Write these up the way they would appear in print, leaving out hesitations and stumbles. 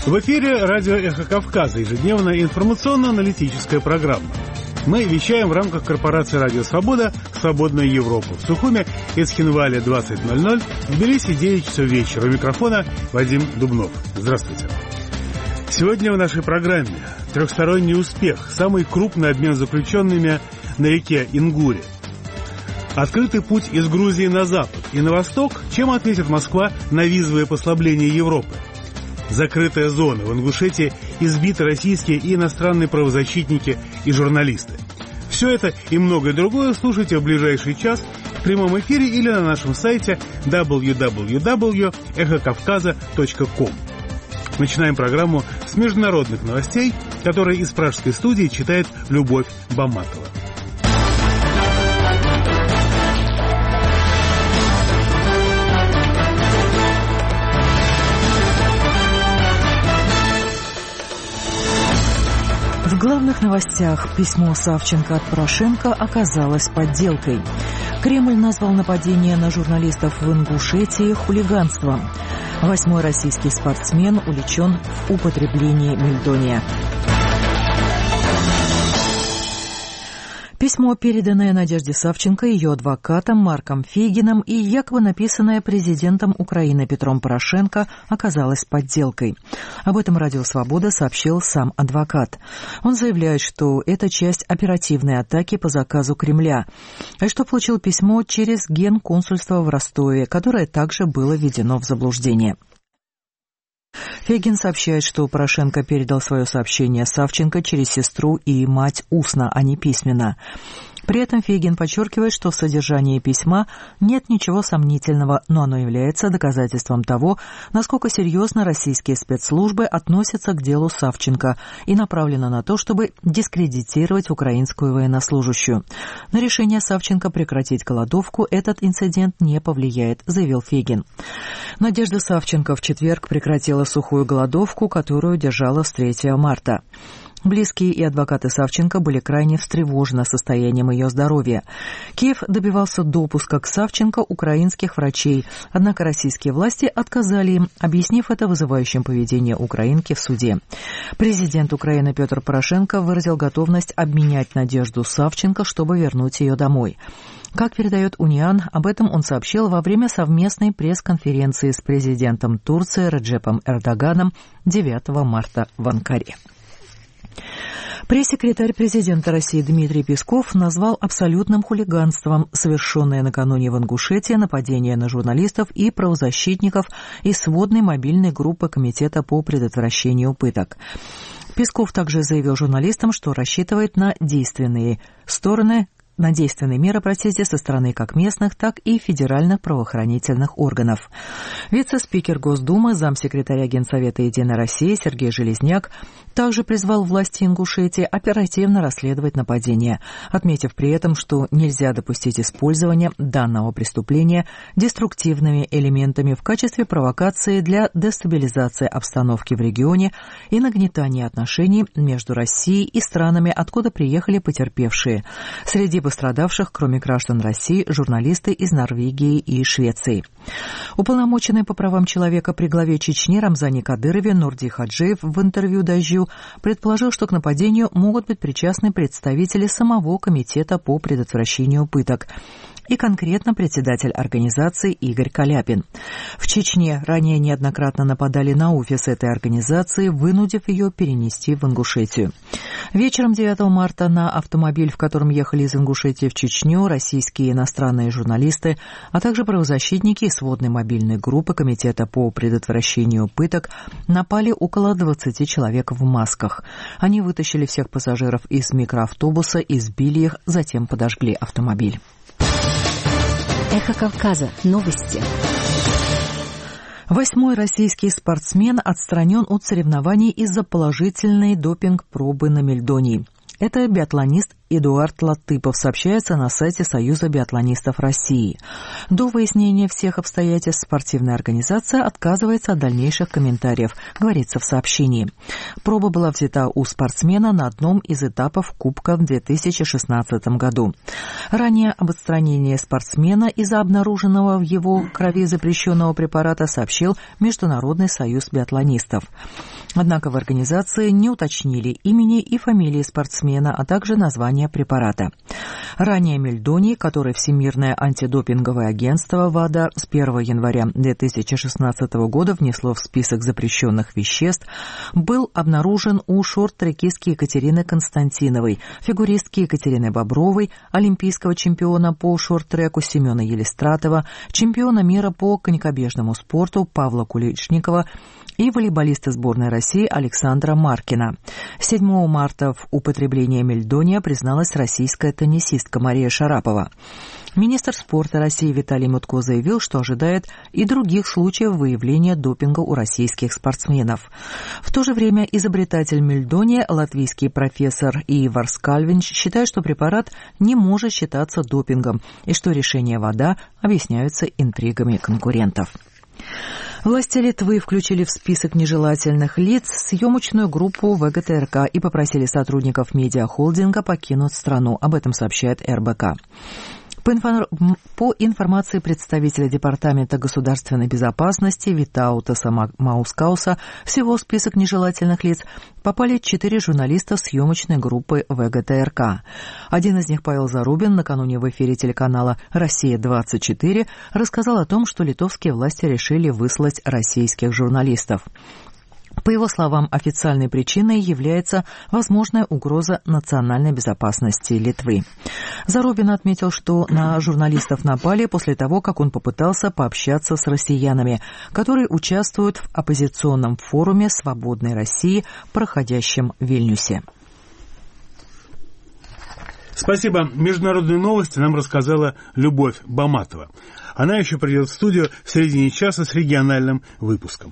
В эфире радио «Эхо Кавказа», ежедневная информационно-аналитическая программа. Мы вещаем в рамках корпорации «Радио Свобода» в свободную Европу. В Сухуме, Эцхинвале 20:00, в Тбилиси 9 часов вечера. У микрофона Вадим Дубнов. Здравствуйте. Сегодня в нашей программе трехсторонний успех, самый крупный обмен заключенными на реке Ингуре. Открытый путь из Грузии на запад и на восток, чем ответит Москва на визовые послабления Европы. Закрытая зона в Ингушетии, избиты российские и иностранные правозащитники и журналисты. Все это и многое другое слушайте в ближайший час в прямом эфире или на нашем сайте www.эхокавказа.ком. Начинаем программу с международных новостей, которые из пражской студии читает Любовь Баматова. В главных новостях письмо Савченко от Порошенко оказалось подделкой. Кремль назвал нападение на журналистов в Ингушетии хулиганством. 8-й российский спортсмен уличен в употреблении мельдония. Письмо, переданное Надежде Савченко, ее адвокатом Марком Фейгином и якобы написанное президентом Украины Петром Порошенко, оказалось подделкой. Об этом Радио Свобода сообщил сам адвокат. Он заявляет, что это часть оперативной атаки по заказу Кремля, и что получил письмо через генконсульство в Ростове, которое также было введено в заблуждение. Фейгин сообщает, что Порошенко передал свое сообщение Савченко через сестру и мать устно, а не письменно. При этом Фейгин подчеркивает, что в содержании письма нет ничего сомнительного, но оно является доказательством того, насколько серьезно российские спецслужбы относятся к делу Савченко и направлено на то, чтобы дискредитировать украинскую военнослужащую. На решение Савченко прекратить голодовку этот инцидент не повлияет, заявил Фейгин. Надежда Савченко в четверг прекратила сухую голодовку, которую держала с 3 марта. Близкие и адвокаты Савченко были крайне встревожены состоянием ее здоровья. Киев добивался допуска к Савченко украинских врачей, однако российские власти отказали им, объяснив это вызывающим поведение украинки в суде. Президент Украины Петр Порошенко выразил готовность обменять Надежду Савченко, чтобы вернуть ее домой. Как передает Униан, об этом он сообщил во время совместной пресс-конференции с президентом Турции Реджепом Эрдоганом 9 марта в Анкаре. Пресс-секретарь президента России Дмитрий Песков назвал абсолютным хулиганством совершенное накануне в Ингушетии нападение на журналистов и правозащитников из сводной мобильной группы Комитета по предотвращению пыток. Песков также заявил журналистам, что рассчитывает на действенные меры, со стороны как местных, так и федеральных правоохранительных органов. Вице-спикер Госдумы, замсекретаря Генсовета «Единой России» Сергей Железняк также призвал власти Ингушетии оперативно расследовать нападение, отметив при этом, что нельзя допустить использования данного преступления деструктивными элементами в качестве провокации для дестабилизации обстановки в регионе и нагнетания отношений между Россией и странами, откуда приехали потерпевшие. Среди пострадавших, кроме граждан России, журналисты из Норвегии и Швеции. Уполномоченный по правам человека при главе Чечни Рамзане Кадырове Нурди Хаджиев в интервью «Дождю» предположил, что к нападению могут быть причастны представители самого Комитета по предотвращению пыток и конкретно председатель организации Игорь Каляпин. В Чечне ранее неоднократно нападали на офис этой организации, вынудив ее перенести в Ингушетию. Вечером 9 марта на автомобиль, в котором ехали из Ингушетии в Чечню, российские и иностранные журналисты, а также правозащитники и сводной мобильной группы Комитета по предотвращению пыток напали около 20 человек в масках. Они вытащили всех пассажиров из микроавтобуса, избили их, затем подожгли автомобиль. Эхо Кавказа. Новости. 8-й российский спортсмен отстранен от соревнований из-за положительной допинг-пробы на мельдонии. Это биатлонист Эдуард Латыпов, сообщается на сайте Союза биатлонистов России. До выяснения всех обстоятельств спортивная организация отказывается от дальнейших комментариев, говорится в сообщении. Проба была взята у спортсмена на одном из этапов Кубка в 2016 году. Ранее об отстранении спортсмена из-за обнаруженного в его крови запрещенного препарата сообщил Международный союз биатлонистов. Однако в организации не уточнили имени и фамилии спортсмена, а также название препарата. Ранее Мельдоний, который Всемирное антидопинговое агентство ВАДА с 1 января 2016 года внесло в список запрещенных веществ, был обнаружен у шорт-трекистки Екатерины Константиновой, фигуристки Екатерины Бобровой, олимпийского чемпиона по шорт-треку Семена Елистратова, чемпиона мира по конькобежному спорту Павла Куличникова и волейболиста сборной России Александра Маркина. 7 марта в употреблении мельдония призналась российская теннисистка Мария Шарапова. Министр спорта России Виталий Мутко заявил, что ожидает и других случаев выявления допинга у российских спортсменов. В то же время изобретатель мельдония, латвийский профессор Ивар Скальвинч, считает, что препарат не может считаться допингом и что решения ВАДА объясняются интригами конкурентов. Власти Литвы включили в список нежелательных лиц съемочную группу ВГТРК и попросили сотрудников медиахолдинга покинуть страну. Об этом сообщает РБК. По информации представителя Департамента государственной безопасности Витаутаса Маускауса, всего в список нежелательных лиц попали 4 журналиста съемочной группы ВГТРК. Один из них, Павел Зарубин, накануне в эфире телеканала «Россия-24» рассказал о том, что литовские власти решили выслать российских журналистов. По его словам, официальной причиной является возможная угроза национальной безопасности Литвы. Зарубин отметил, что на журналистов напали после того, как он попытался пообщаться с россиянами, которые участвуют в оппозиционном форуме «Свободной России», проходящем в Вильнюсе. Спасибо. Международные новости нам рассказала Любовь Баматова. Она еще придет в студию в середине часа с региональным выпуском.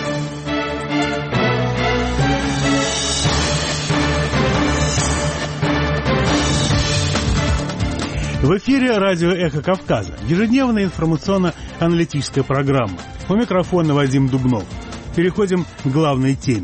В эфире радио «Эхо Кавказа», ежедневная информационно-аналитическая программа. У микрофона Вадим Дубнов. Переходим к главной теме.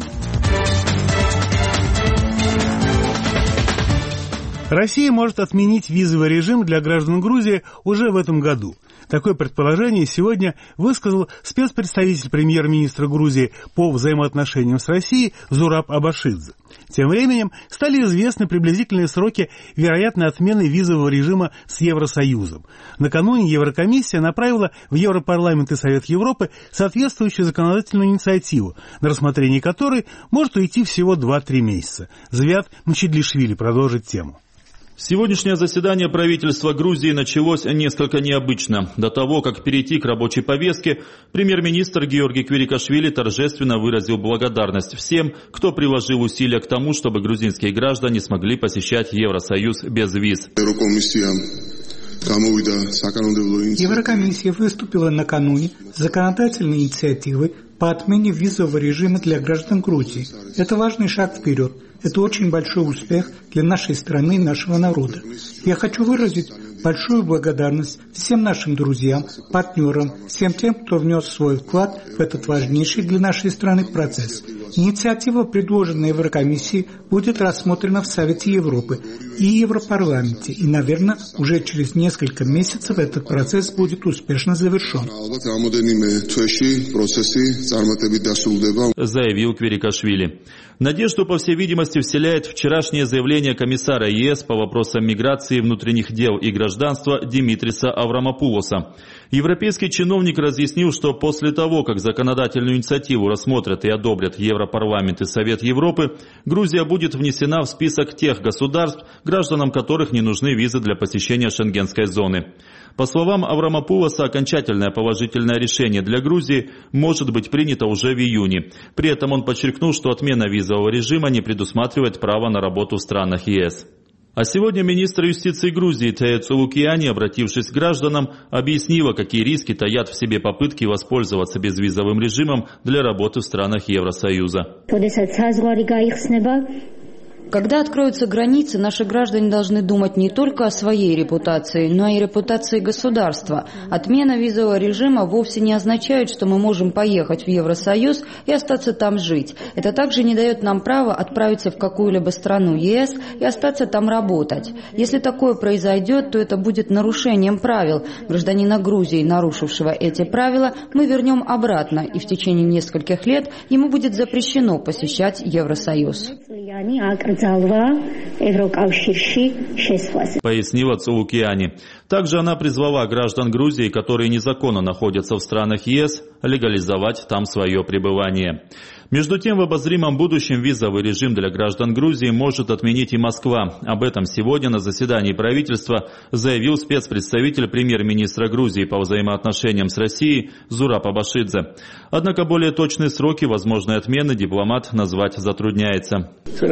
Россия может отменить визовый режим для граждан Грузии уже в этом году. Такое предположение сегодня высказал спецпредставитель премьер-министра Грузии по взаимоотношениям с Россией Зураб Абашидзе. Тем временем стали известны приблизительные сроки вероятной отмены визового режима с Евросоюзом. Накануне Еврокомиссия направила в Европарламент и Совет Европы соответствующую законодательную инициативу, на рассмотрение которой может уйти всего 2-3 месяца. Звят Мчидлишвили продолжит тему. Сегодняшнее заседание правительства Грузии началось несколько необычно. До того, как перейти к рабочей повестке, премьер-министр Георгий Квирикашвили торжественно выразил благодарность всем, кто приложил усилия к тому, чтобы грузинские граждане смогли посещать Евросоюз без виз. Еврокомиссия выступила накануне с законодательной инициативой по отмене визового режима для граждан Грузии. Это важный шаг вперед. Это очень большой успех для нашей страны и нашего народа. Я хочу выразить большую благодарность всем нашим друзьям, партнерам, всем тем, кто внес свой вклад в этот важнейший для нашей страны процесс. Инициатива, предложенная Еврокомиссией, будет рассмотрена в Совете Европы и Европарламенте, и, наверное, уже через несколько месяцев этот процесс будет успешно завершен. Заявил Квирикашвили. Надежду, по всей видимости, вселяет вчерашнее заявление комиссара ЕС по вопросам миграции, внутренних дел и гражданства Димитриса Аврамопулоса. Европейский чиновник разъяснил, что после того, как законодательную инициативу рассмотрят и одобрят Европарламент и Совет Европы, Грузия будет внесена в список тех государств, гражданам которых не нужны визы для посещения шенгенской зоны. По словам Аврамопулоса, окончательное положительное решение для Грузии может быть принято уже в июне. При этом он подчеркнул, что отмена визового режима не предусматривает право на работу в странах ЕС. А сегодня министр юстиции Грузии Тея Цулукиани, обратившись к гражданам, объяснила, какие риски таят в себе попытки воспользоваться безвизовым режимом для работы в странах Евросоюза. Когда откроются границы, наши граждане должны думать не только о своей репутации, но и репутации государства. Отмена визового режима вовсе не означает, что мы можем поехать в Евросоюз и остаться там жить. Это также не дает нам права отправиться в какую-либо страну ЕС и остаться там работать. Если такое произойдет, то это будет нарушением правил. Гражданина Грузии, нарушившего эти правила, мы вернем обратно, и в течение нескольких лет ему будет запрещено посещать Евросоюз. Пояснила Цулукиани. Также она призвала граждан Грузии, которые незаконно находятся в странах ЕС, легализовать там свое пребывание. Между тем, в обозримом будущем визовый режим для граждан Грузии может отменить и Москва. Об этом сегодня на заседании правительства заявил спецпредставитель премьер-министра Грузии по взаимоотношениям с Россией Зураб Абашидзе. Однако более точные сроки возможной отмены дипломат назвать затрудняется. Мы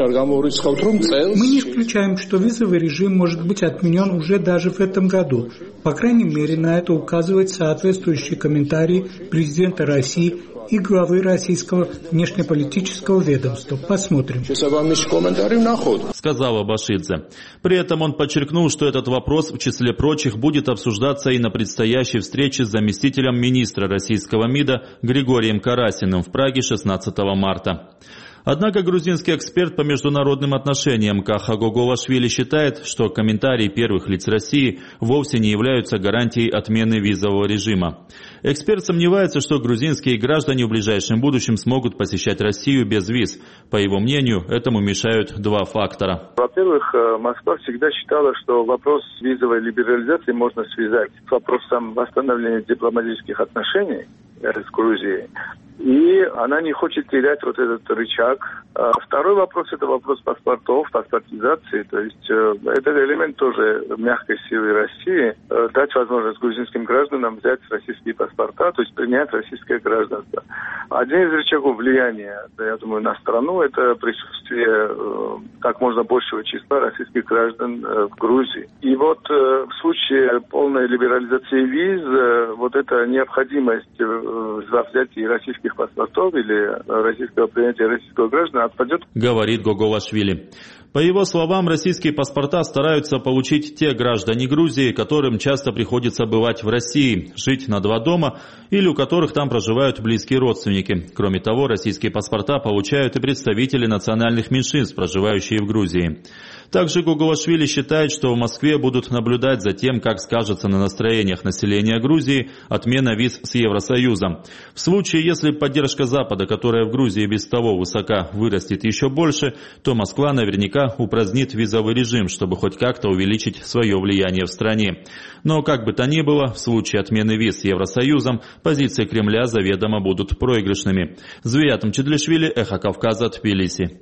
не исключаем, что визовый режим может быть отменен уже даже в этом году. По крайней мере, на это указывают соответствующие комментарии президента России и главы российского внешнеполитического ведомства. Посмотрим. Сказал Абашидзе. При этом он подчеркнул, что этот вопрос, в числе прочих, будет обсуждаться и на предстоящей встрече с заместителем министра российского МИДа Григорием Карасиным в Праге 16 марта. Однако грузинский эксперт по международным отношениям Каха Гоголашвили считает, что комментарии первых лиц России вовсе не являются гарантией отмены визового режима. Эксперт сомневается, что грузинские граждане в ближайшем будущем смогут посещать Россию без виз. По его мнению, этому мешают два фактора. Во-первых, Москва всегда считала, что вопрос визовой либерализации можно связать с вопросом восстановления дипломатических отношений с Грузией. И она не хочет терять вот этот рычаг. Второй вопрос – это вопрос паспортов, паспортизации. То есть этот элемент тоже мягкой силы России – дать возможность грузинским гражданам взять российские паспорта, то есть принять российское гражданство. Один из рычагов влияния, я думаю, на страну – это присутствие как можно большего числа российских граждан в Грузии. И вот в случае полной либерализации виз, вот эта необходимость за взятие российских паспортов или российского принятия российского гражданина отпадет. Говорит Гоголашвили. По его словам, российские паспорта стараются получить те граждане Грузии, которым часто приходится бывать в России, жить на два дома или у которых там проживают близкие родственники. Кроме того, российские паспорта получают и представители национальных меньшинств, проживающие в Грузии. Также Гоголашвили считает, что в Москве будут наблюдать за тем, как скажется на настроениях населения Грузии отмена виз с Евросоюзом. В случае, если поддержка Запада, которая в Грузии без того высока, вырастет еще больше, то Москва наверняка упразднит визовый режим, чтобы хоть как-то увеличить свое влияние в стране. Но как бы то ни было, в случае отмены виз с Евросоюзом позиции Кремля заведомо будут проигрышными. Зверятам Чедлишвили, Эхо Кавказа, Тбилиси.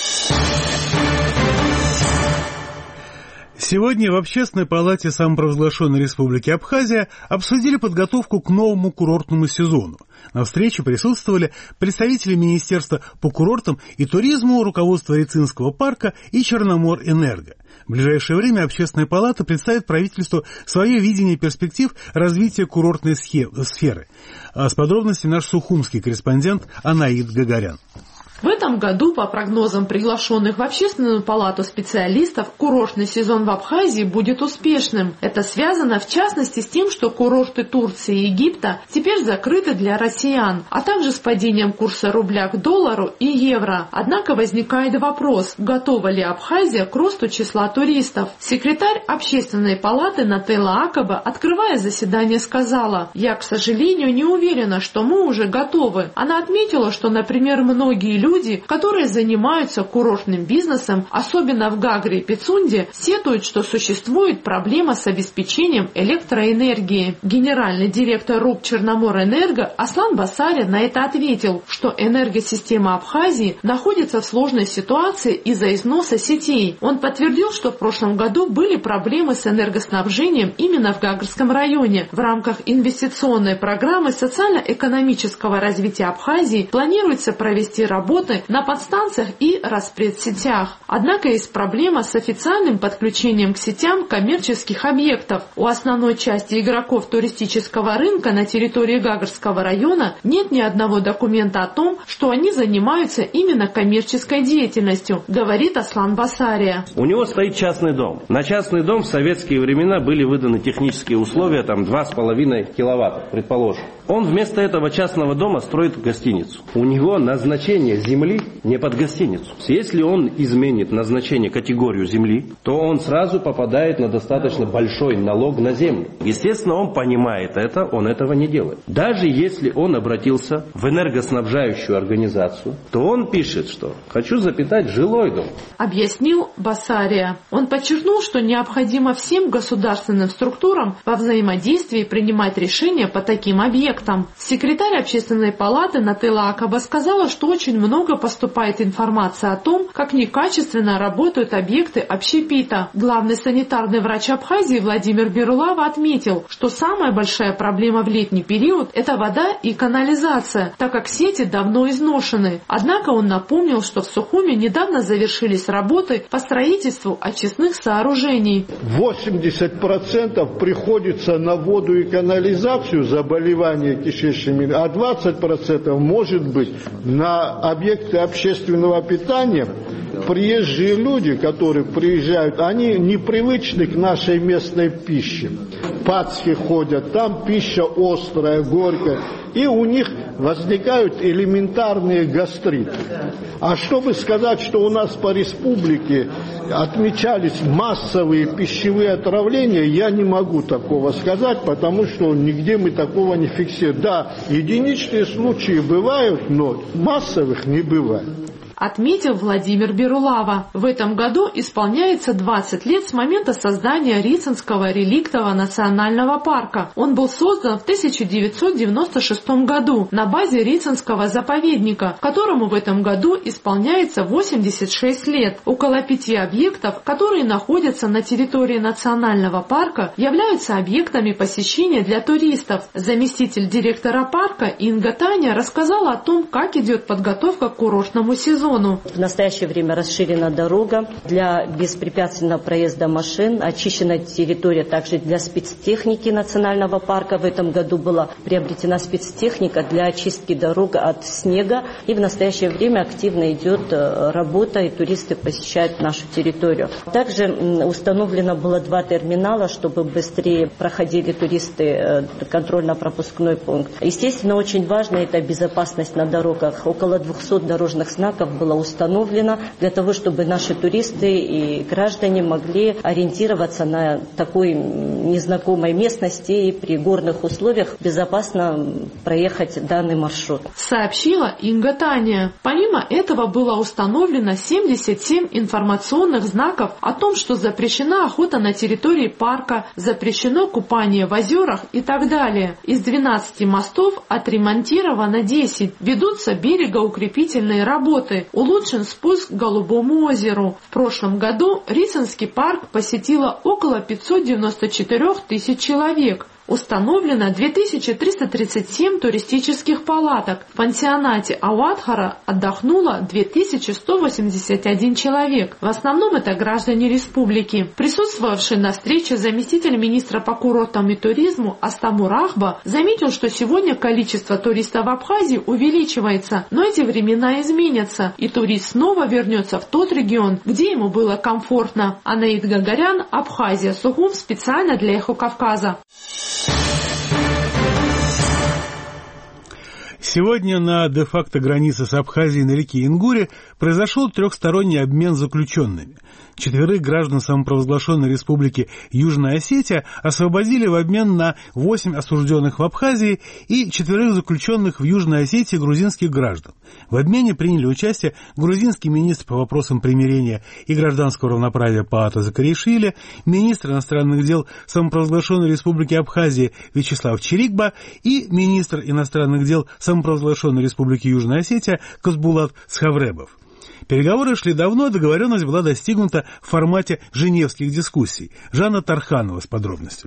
Сегодня в Общественной палате самопровозглашенной Республики Абхазия обсудили подготовку к новому курортному сезону. На встрече присутствовали представители Министерства по курортам и туризму, руководство Рецинского парка и Черноморэнерго. В ближайшее время Общественная палата представит правительству свое видение перспектив развития курортной сферы. С подробностями наш сухумский корреспондент Анаид Гагарян. В этом году, по прогнозам приглашенных в Общественную палату специалистов, курортный сезон в Абхазии будет успешным. Это связано, в частности, с тем, что курорты Турции и Египта теперь закрыты для россиян, а также с падением курса рубля к доллару и евро. Однако возникает вопрос, готова ли Абхазия к росту числа туристов. Секретарь Общественной палаты Нателла Акаба, открывая заседание, сказала: «Я, к сожалению, не уверена, что мы уже готовы». Она отметила, что, например, многие люди, которые занимаются курортным бизнесом, особенно в Гагре и Пицунде, сетуют, что существует проблема с обеспечением электроэнергии. Генеральный директор РУП Черноморэнерго Аслан Басарин на это ответил, что энергосистема Абхазии находится в сложной ситуации из-за износа сетей. Он подтвердил, что в прошлом году были проблемы с энергоснабжением именно в Гагрском районе. В рамках инвестиционной программы социально-экономического развития Абхазии планируется провести работу работы на подстанциях и распредсетях. Однако есть проблема с официальным подключением к сетям коммерческих объектов. У основной части игроков туристического рынка на территории Гагарского района нет ни одного документа о том, что они занимаются именно коммерческой деятельностью, говорит Аслан Басария. У него стоит частный дом. На частный дом в советские времена были выданы технические условия, 2,5 киловатта, предположим. Он вместо этого частного дома строит гостиницу. У него назначение земли не под гостиницу. Если он изменит назначение, категорию земли, то он сразу попадает на достаточно большой налог на землю. Естественно, он понимает это, он этого не делает. Даже если он обратился в энергоснабжающую организацию, то он пишет, что «хочу запитать жилой дом». Объяснил Басария. Он подчеркнул, что необходимо всем государственным структурам во взаимодействии принимать решения по таким объектам. Секретарь общественной палаты Нателла Акаба сказала, что очень много поступает информация о том, как некачественно работают объекты общепита. Главный санитарный врач Абхазии Владимир Берулава отметил, что самая большая проблема в летний период – это вода и канализация, так как сети давно изношены. Однако он напомнил, что в Сухуме недавно завершились работы по строительству очистных сооружений. 80% приходится на воду и канализацию, заболевания кишечными, а 20% может быть на объекты общественного питания. Приезжие люди, которые приезжают, они непривычны к нашей местной пище. Пасхи ходят, там пища острая, горькая, и у них возникают элементарные гастриты. А чтобы сказать, что у нас по республике отмечались массовые пищевые отравления, я не могу такого сказать, потому что нигде мы такого не фиксируем. Да, единичные случаи бывают, но массовых не бывает. Отметил Владимир Берулава. В этом году исполняется 20 лет с момента создания Рицинского реликтового национального парка. Он был создан в 1996 году на базе Рицинского заповедника, которому в этом году исполняется 86 лет. Около 5 объектов, которые находятся на территории национального парка, являются объектами посещения для туристов. Заместитель директора парка Инга Таня рассказала о том, как идет подготовка к курортному сезону. В настоящее время расширена дорога для беспрепятственного проезда машин, очищена территория также для спецтехники национального парка. В этом году была приобретена спецтехника для очистки дорог от снега. И в настоящее время активно идет работа, и туристы посещают нашу территорию. Также установлено было 2 терминала, чтобы быстрее проходили туристы контрольно-пропускной пункт. Естественно, очень важно это безопасность на дорогах. Около 200 дорожных знаков было установлено для того, чтобы наши туристы и граждане могли ориентироваться на такой незнакомой местности и при горных условиях безопасно проехать данный маршрут. Сообщила Инга Таня. Помимо этого было установлено 77 информационных знаков о том, что запрещена охота на территории парка, запрещено купание в озерах и так далее. Из 12 мостов отремонтировано 10. Ведутся берегоукрепительные работы. Улучшен спуск к Голубому озеру. В прошлом году Рицинский парк посетило около 594 тысяч человек. Установлено 2337 туристических палаток. В пансионате Ауадхара отдохнуло 2181 человек. В основном это граждане республики. Присутствовавший на встрече заместитель министра по курортам и туризму Астамур Ахба заметил, что сегодня количество туристов в Абхазии увеличивается, но эти времена изменятся, и турист снова вернется в тот регион, где ему было комфортно. Анаид Гагарян, Абхазия, Сухум, специально для Эхо Кавказа. Сегодня на де-факто границе с Абхазией на реке Ингуре произошел трехсторонний обмен заключенными. 4 граждан самопровозглашенной республики Южная Осетия освободили в обмен на 8 осужденных в Абхазии и 4 заключенных в Южной Осетии грузинских граждан. В обмене приняли участие грузинский министр по вопросам примирения и гражданского равноправия Паата Закаришвили, министр иностранных дел самопровозглашенной республики Абхазии Вячеслав Чирикба и министр иностранных дел самопровозглашенной республики Южная Осетия Казбулат Схавребов. Переговоры шли давно, договоренность была достигнута в формате женевских дискуссий. Жанна Тарханова с подробностями.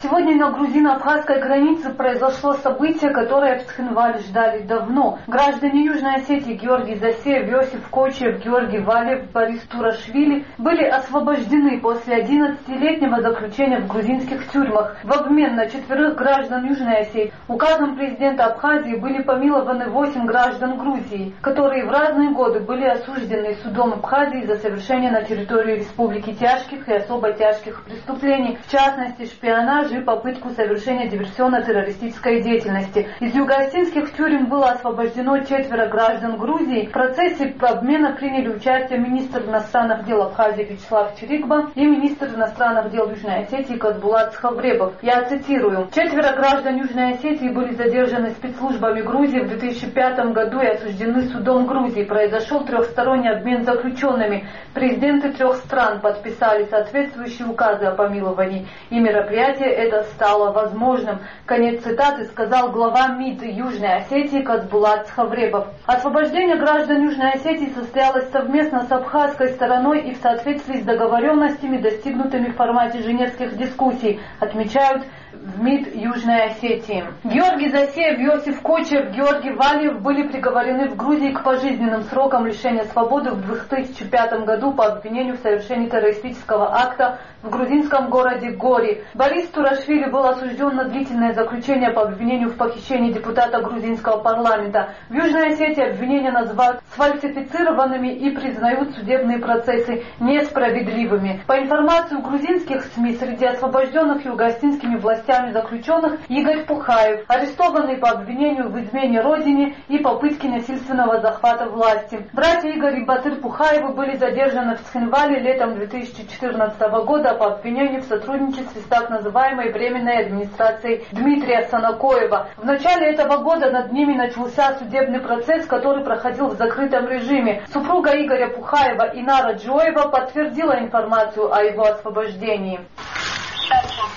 Сегодня на грузино-абхазской границе произошло событие, которое в Цхинвале ждали давно. Граждане Южной Осетии Георгий Засеев, Иосиф Кочиев, Георгий Валев, Борис Турашвили были освобождены после 11-летнего заключения в грузинских тюрьмах. В обмен на 4 граждан Южной Осетии указом президента Абхазии были помилованы 8 граждан Грузии, которые в разные годы были осуждены судом Абхазии за совершение на территории республики тяжких и особо тяжких преступлений, в частности шпионаж и попытку совершения диверсионно-террористической деятельности. Из юго-осетинских тюрем было освобождено 4 граждан Грузии. В процессе обмена приняли участие министр иностранных дел Абхазии Вячеслав Чирикба и министр иностранных дел Южной Осетии Казбулат Схавребов. Я цитирую. 4 граждан Южной Осетии были задержаны спецслужбами Грузии в 2005 году и осуждены судом Грузии. Произошел трехсторонний обмен заключенными. Президенты 3 стран подписали соответствующие указы о помиловании, и мероприятие это стало возможным. Конец цитаты сказал глава МИД Южной Осетии Казбулат Схавребов. Освобождение граждан Южной Осетии состоялось совместно с абхазской стороной и в соответствии с договоренностями, достигнутыми в формате женевских дискуссий, отмечают в МИД Южной Осетии. Георгий Засеев, Иосиф Кочиев, Георгий Валев были приговорены в Грузии к пожизненным срокам лишения свободы в 2005 году по обвинению в совершении террористического акта в грузинском городе Гори. Борис Турашвили был осужден на длительное заключение по обвинению в похищении депутата грузинского парламента. В Южной Осетии обвинения называют сфальсифицированными и признают судебные процессы несправедливыми. По информации грузинских СМИ, среди освобожденных юго-осетинскими властями заключенных Игорь Пухаев, арестованный по обвинению в измене родине и попытке насильственного захвата власти. Братья Игорь и Батыр Пухаевы были задержаны в Цхинвале летом 2014 года по обвинению в сотрудничестве с так называемой Временной администрацией Дмитрия Санакоева. В начале этого года над ними начался судебный процесс, который проходил в закрытом режиме. Супруга Игоря Пухаева Инара Джоева подтвердила информацию о его освобождении. Сейчас он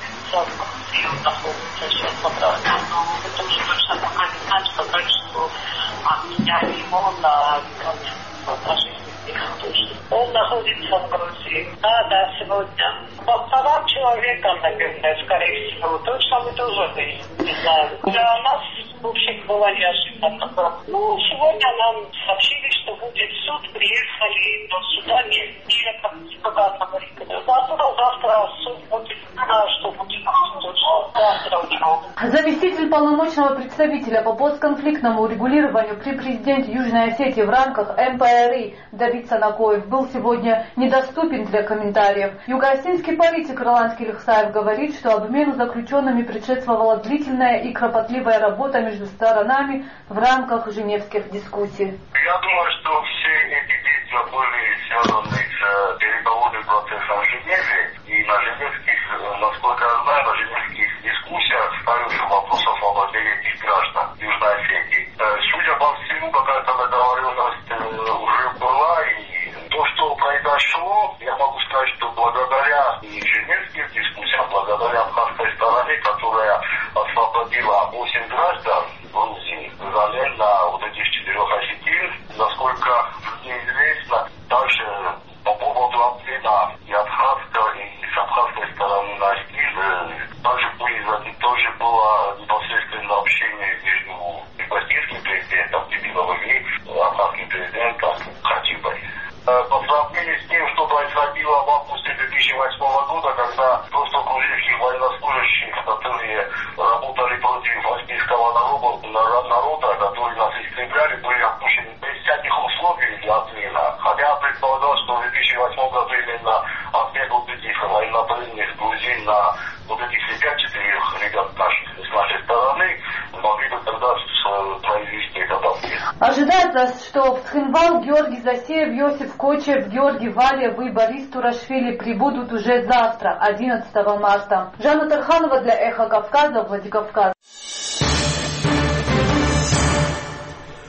находится сейчас поправлено. Но это уже точно пока не знать, сказать, что обменяли его на пожизненных точно. Он находится в Грузии. Да, сегодня. По правам человека, наверное, скорее всего. Точно мы тоже не знаем. Для нас вообще было неожиданно. Ну, сегодня нам сообщили, что будет суд, приехали, но суда нет. И как сказал говорит, завтра суд будет, что будет завтра утром. Заместитель полномочного представителя по постконфликтному урегулированию при президенте Южной Осетии в рамках МПРИ Давид Санакоев был сегодня недоступен для комментариев. Юго-осетинский политик Роланд Килихсаев говорит, что обмену заключенными предшествовала длительная и кропотливая работа между сторонами в рамках женевских дискуссий. Я думаю, что все эти действия были связаны с переговорным процессом в Женеве. И на женевских, насколько я знаю, на женевских дискуссиях ставился вопрос о свободе этих граждан Южной Осетии. Судя по всему, какая-то договоренность уже была. И то, что произошло, я могу сказать, что благодаря женевским дискуссиям, благодаря абхазской стороне, которая освободила 8 граждан Грузии взамен на вот этих 4 осетин, насколько мне известно, также по поводу обмена и абхазской, и с абхазской стороны на тоже было непосредственное общение между грузинским президентом Тибиловым и абхазским президентом Хатибой. По сравнению с тем, что происходило в августе 2008 года, когда просто грузинских военнослужащих, которые работали против осетинского народа, которые нас истребляли, были отпущены без всяких условий для обмена. Хотя я предполагал, что в 2008 году именно обмен вот этих военнопленных грузин на вот этих ребят, 4 ребят с нашей стороны, могли бы тогда произвести этот обмен. Ожидается, что в Цхинвал Георгий Засеев, Иосиф Кочиев, Георгий Валев и Борис Турашвили прибудут уже завтра, 11 марта. Жанна Тарханова для Эхо Кавказа, Владикавказ.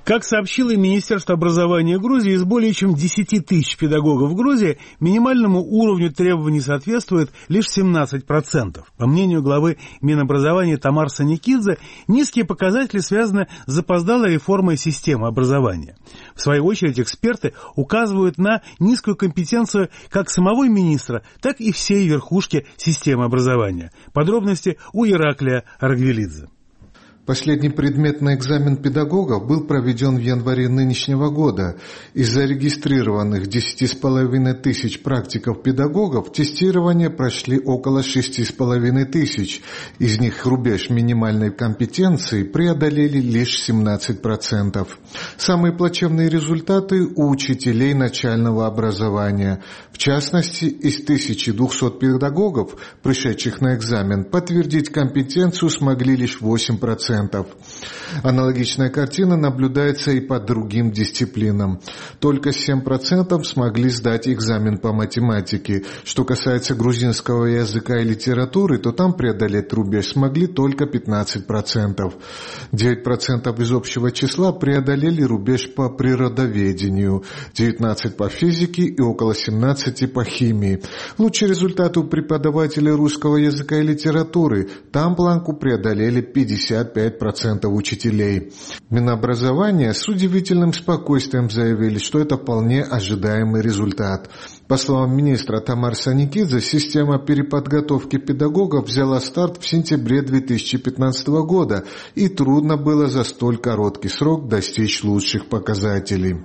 Как сообщило Министерство образования Грузии, из более чем 10 тысяч педагогов в Грузии минимальному уровню требований соответствует лишь 17%. По мнению главы Минобразования Тамар Саникидзе, низкие показатели связаны с запоздалой реформой системы образования. В свою очередь, эксперты указывают на низкую компетенцию как самого министра, так и всей верхушки системы образования. Подробности у Ираклия Аргвелидзе. Последний предметный экзамен педагогов был проведен в январе нынешнего года. Из зарегистрированных 10,5 тысяч практиков-педагогов тестирование прошли около 6,5 тысяч. Из них рубеж минимальной компетенции преодолели лишь 17%. Самые плачевные результаты у учителей начального образования. В частности, из 1200 педагогов, пришедших на экзамен, подтвердить компетенцию смогли лишь 8%. Аналогичная картина наблюдается и по другим дисциплинам. Только 7% смогли сдать экзамен по математике. Что касается грузинского языка и литературы, то там преодолеть рубеж смогли только 15%. 9% из общего числа преодолели рубеж по природоведению, 19% по физике и около 17% по химии. Лучший результат у преподавателей русского языка и литературы. Там планку преодолели 55% учителей. Минобразование с удивительным спокойствием заявили, что это вполне ожидаемый результат. По словам министра Тамар Саникидзе, система переподготовки педагогов взяла старт в сентябре 2015 года, и трудно было за столь короткий срок достичь лучших показателей.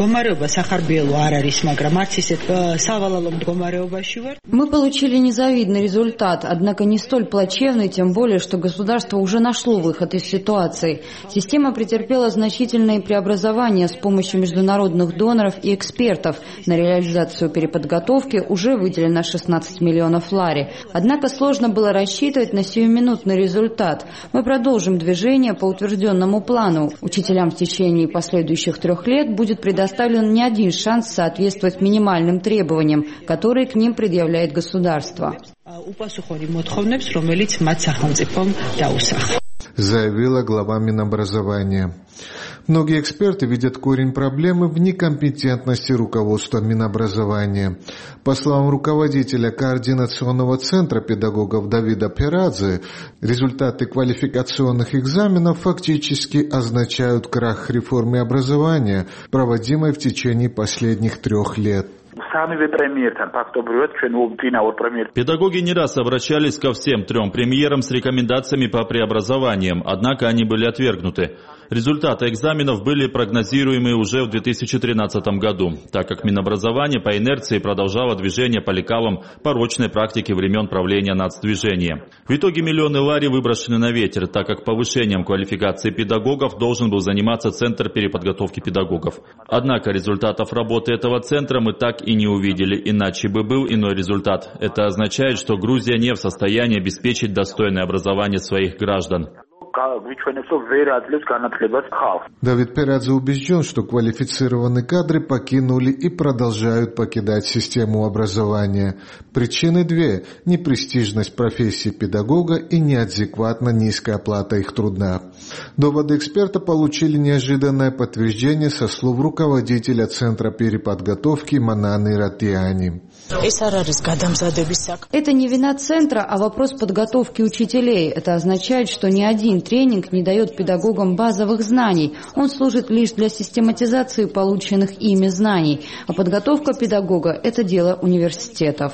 Мы получили незавидный результат, однако не столь плачевный, тем более, что государство уже нашло выход из ситуации. Система претерпела значительные преобразования с помощью международных доноров и экспертов. На реализацию переподготовки уже выделено 16 миллионов лари. Однако сложно было рассчитывать на сиюминутный результат. Мы продолжим движение по утвержденному плану. Учителям в течение последующих 3 лет будет предоставлен не один шанс соответствовать минимальным требованиям, которые к ним предъявляет государство. Заявила глава Минобразования. Многие эксперты видят корень проблемы в некомпетентности руководства Минобразования. По словам руководителя Координационного центра педагогов Давида Перадзе, результаты квалификационных экзаменов фактически означают крах реформы образования, проводимой в течение последних 3 лет. Педагоги не раз обращались ко всем 3 премьерам с рекомендациями по преобразованиям, однако они были отвергнуты. Результаты экзаменов были прогнозируемы уже в 2013 году, так как Минобразование по инерции продолжало движение по лекалам порочной практики времен правления нацдвижения. В итоге миллионы лари выброшены на ветер, так как повышением квалификации педагогов должен был заниматься Центр переподготовки педагогов. Однако результатов работы этого центра мы так и не увидели, иначе бы был иной результат. Это означает, что Грузия не в состоянии обеспечить достойное образование своих граждан. Давид Перадзе убежден, что квалифицированные кадры покинули и продолжают покидать систему образования. Причины 2 – непрестижность профессии педагога и неадекватно низкая оплата их труда. Доводы эксперта получили неожиданное подтверждение со слов руководителя Центра переподготовки Мананы Ратиани. Это не вина Центра, а вопрос подготовки учителей. Это означает, что ни один тренинг не дает педагогам базовых знаний. Он служит лишь для систематизации полученных ими знаний. А подготовка педагога – это дело университетов.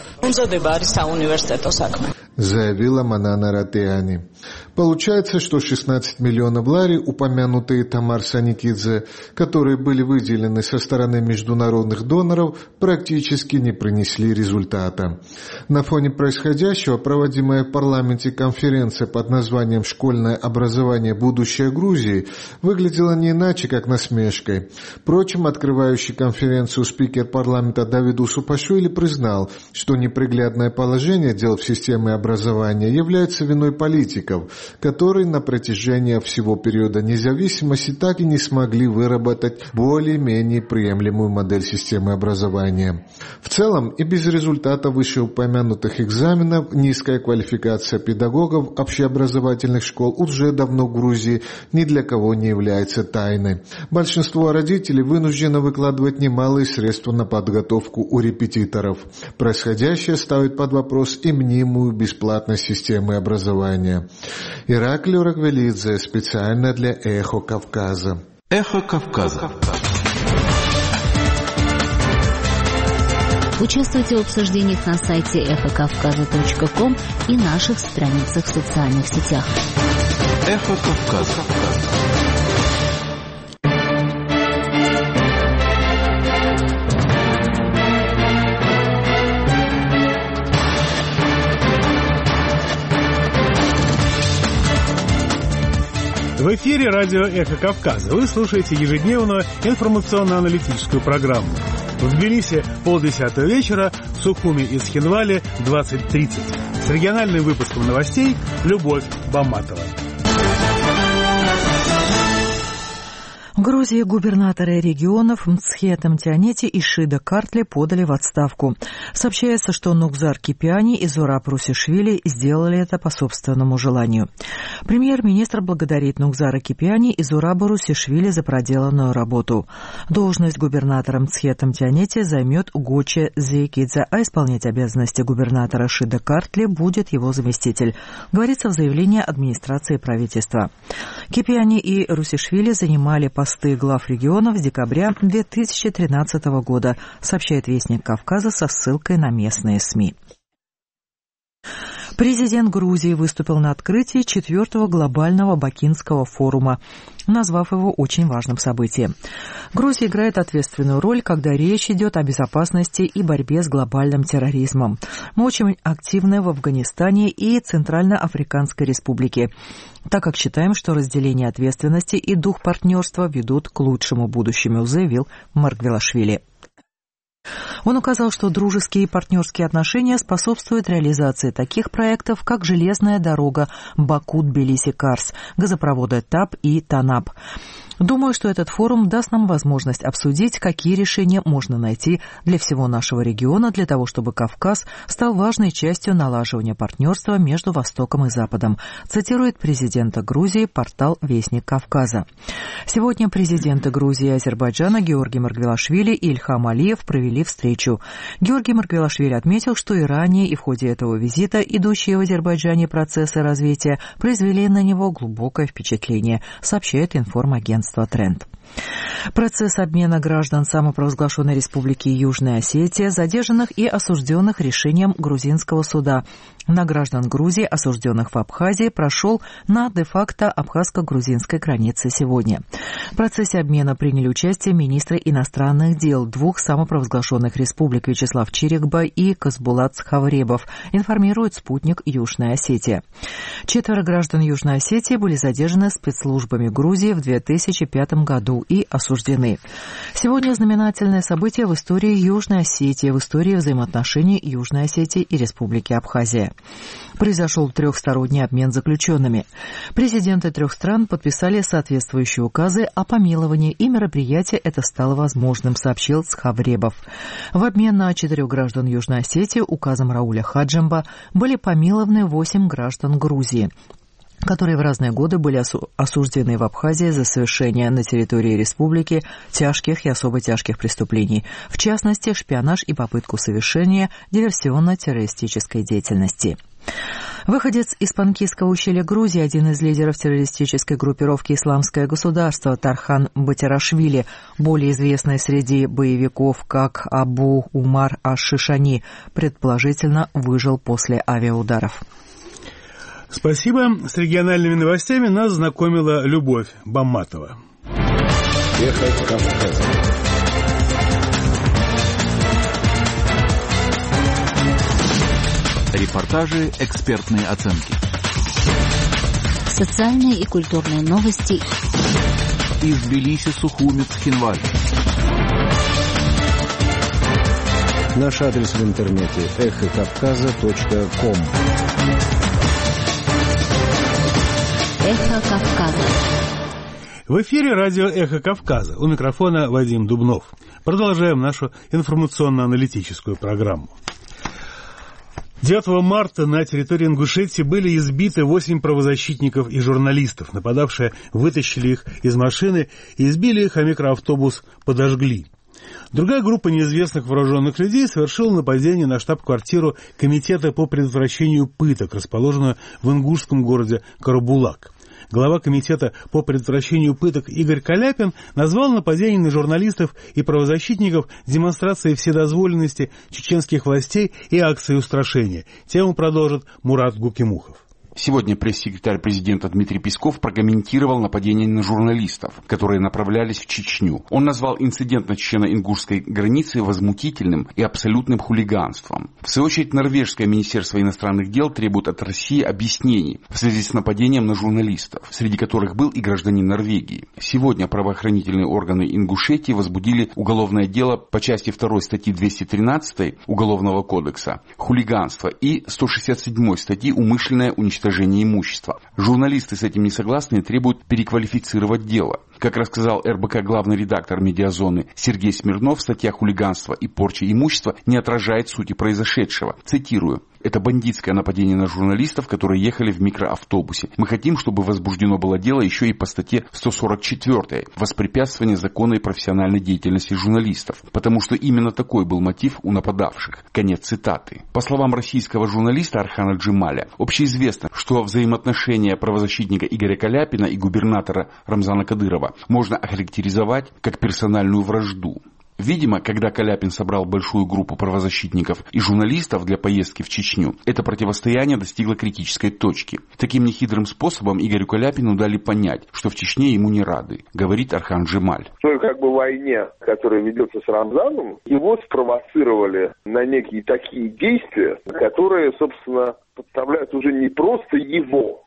Заявила Манана Ратиани. Получается, что 16 миллионов лари, упомянутые Тамар Саникидзе, которые были выделены со стороны международных доноров, практически не принесли результата. На фоне происходящего проводимая в парламенте конференция под названием «Школьное образование. Будущее Грузии» выглядела не иначе, как насмешкой. Впрочем, открывающий конференцию спикер парламента Давид Усупашвили признал, что неприглядное положение дел в системе образования является виной политиков, которые на протяжении всего периода независимости так и не смогли выработать более-менее приемлемую модель системы образования. В целом и без результата вышеупомянутых экзаменов низкая квалификация педагогов общеобразовательных школ уже давно в Грузии ни для кого не является тайной. Большинство родителей вынуждено выкладывать немалые средства на подготовку у репетиторов. Происходящее ставит под вопрос и мнимую бесплатность системы образования. Ираклий Раквелидзе специально для «Эхо Кавказа». «Эхо Кавказа». Участвуйте в обсуждениях на сайте эхокавказа.ком и наших страницах в социальных сетях. «Эхо Кавказа». В эфире радио «Эхо Кавказа». Вы слушаете ежедневную информационно-аналитическую программу. В Тбилиси 9:30 вечера, в Сухуми и Цхинвале 20:30. С региональным выпуском новостей Любовь Баматова. В Грузии губернаторы регионов Мцхетам Тианети и Шида Картли подали в отставку. Сообщается, что Нукзар Кипиани и Зураб Русишвили сделали это по собственному желанию. Премьер-министр благодарит Нукзара Кипиани и Зураба Русишвили за проделанную работу. Должность губернатора Мцхетам Тианети займет Гоче Зейкидзе, а исполнять обязанности губернатора Шида Картли будет его заместитель, говорится в заявлении администрации правительства. Кипиани и Русишвили занимали посты глав регионов с декабря 2013 года, сообщает Вестник Кавказа со ссылкой на местные СМИ. Президент Грузии выступил на открытии 4-го глобального Бакинского форума, назвав его очень важным событием. Грузия играет ответственную роль, когда речь идет о безопасности и борьбе с глобальным терроризмом. Мы очень активны в Афганистане и Центральноафриканской Республике, так как считаем, что разделение ответственности и дух партнерства ведут к лучшему будущему, заявил Маргвелашвили. Он указал, что дружеские и партнерские отношения способствуют реализации таких проектов, как железная дорога Баку-Тбилиси-Карс, газопроводы ТАП и ТАНАП. Думаю, что этот форум даст нам возможность обсудить, какие решения можно найти для всего нашего региона, для того, чтобы Кавказ стал важной частью налаживания партнерства между Востоком и Западом, цитирует президента Грузии портал «Вестник Кавказа». Сегодня президенты Грузии и Азербайджана Георгий Маргвелашвили и Ильхам Алиев провели встречу. Георгий Маргвелашвили отметил, что и ранее, и в ходе этого визита идущие в Азербайджане процессы развития произвели на него глубокое впечатление, сообщает информагентство «Тренд». Процесс обмена граждан самопровозглашенной республики Южная Осетия, задержанных и осужденных решением грузинского суда на граждан Грузии, осужденных в Абхазии, прошел на де-факто абхазско-грузинской границе сегодня. В процессе обмена приняли участие министры иностранных дел двух самопровозглашенных республик Вячеслав Чирикба и Казбулат Схавребов, информирует спутник Южная Осетия. 4 граждан Южной Осетии были задержаны спецслужбами Грузии в 2005 году и осуждены. Сегодня знаменательное событие в истории Южной Осетии, в истории взаимоотношений Южной Осетии и Республики Абхазия. Произошел трехсторонний обмен заключенными. Президенты 3 стран подписали соответствующие указы о помиловании, и мероприятие это стало возможным, сообщил Схавребов. В обмен на 4 граждан Южной Осетии указом Рауля Хаджимба были помилованы 8 граждан Грузии, которые в разные годы были осуждены в Абхазии за совершение на территории республики тяжких и особо тяжких преступлений, в частности, шпионаж и попытку совершения диверсионно-террористической деятельности. Выходец из Панкисского ущелья Грузии, один из лидеров террористической группировки «Исламское государство» Тархан Батирашвили, более известный среди боевиков как Абу Умар аш-Шишани, предположительно выжил после авиаударов. Спасибо. С региональными новостями нас знакомила Любовь Баматова. Эхо Кавказа. Репортажи, экспертные оценки. Социальные и культурные новости. Из Тбилиси, Сухуми, Цхинвале. Наш адрес в интернете эхокавказа.ком. Эхо Кавказа. В эфире радио «Эхо Кавказа». У микрофона Вадим Дубнов. Продолжаем нашу информационно-аналитическую программу. 9 марта на территории Ингушетии были избиты 8 правозащитников и журналистов. Нападавшие вытащили их из машины и избили их, а микроавтобус подожгли. Другая группа неизвестных вооруженных людей совершила нападение на штаб-квартиру Комитета по предотвращению пыток, расположенную в ингушском городе Карабулак. Глава Комитета по предотвращению пыток Игорь Каляпин назвал нападение на журналистов и правозащитников демонстрацией вседозволенности чеченских властей и акцией устрашения. Тему продолжит Мурат Гукимухов. Сегодня пресс-секретарь президента Дмитрий Песков прокомментировал нападение на журналистов, которые направлялись в Чечню. Он назвал инцидент на чечено-ингушской границе возмутительным и абсолютным хулиганством. В свою очередь, норвежское министерство иностранных дел требует от России объяснений в связи с нападением на журналистов, среди которых был и гражданин Норвегии. Сегодня правоохранительные органы Ингушетии возбудили уголовное дело по части 2 статьи 213 Уголовного кодекса «Хулиганство» и 167 статьи «Умышленное уничтожение имущества». Журналисты с этим не согласны и требуют переквалифицировать дело. Как рассказал РБК главный редактор «Медиазоны» Сергей Смирнов, статья «Хулиганство и порча имущества» не отражает сути произошедшего. Цитирую. Это бандитское нападение на журналистов, которые ехали в микроавтобусе. Мы хотим, чтобы возбуждено было дело еще и по статье 144 «Воспрепятствование законной и профессиональной деятельности журналистов», потому что именно такой был мотив у нападавших. Конец цитаты. По словам российского журналиста Архана Джемаля, общеизвестно, что взаимоотношения правозащитника Игоря Каляпина и губернатора Рамзана Кадырова можно охарактеризовать как персональную вражду. Видимо, когда Каляпин собрал большую группу правозащитников и журналистов для поездки в Чечню, это противостояние достигло критической точки. Таким нехитрым способом Игорю Каляпину дали понять, что в Чечне ему не рады, говорит Архан Джемаль. В той войне, которая ведется с Рамзаном, его спровоцировали на некие такие действия, которые, собственно, подставляют уже не просто его.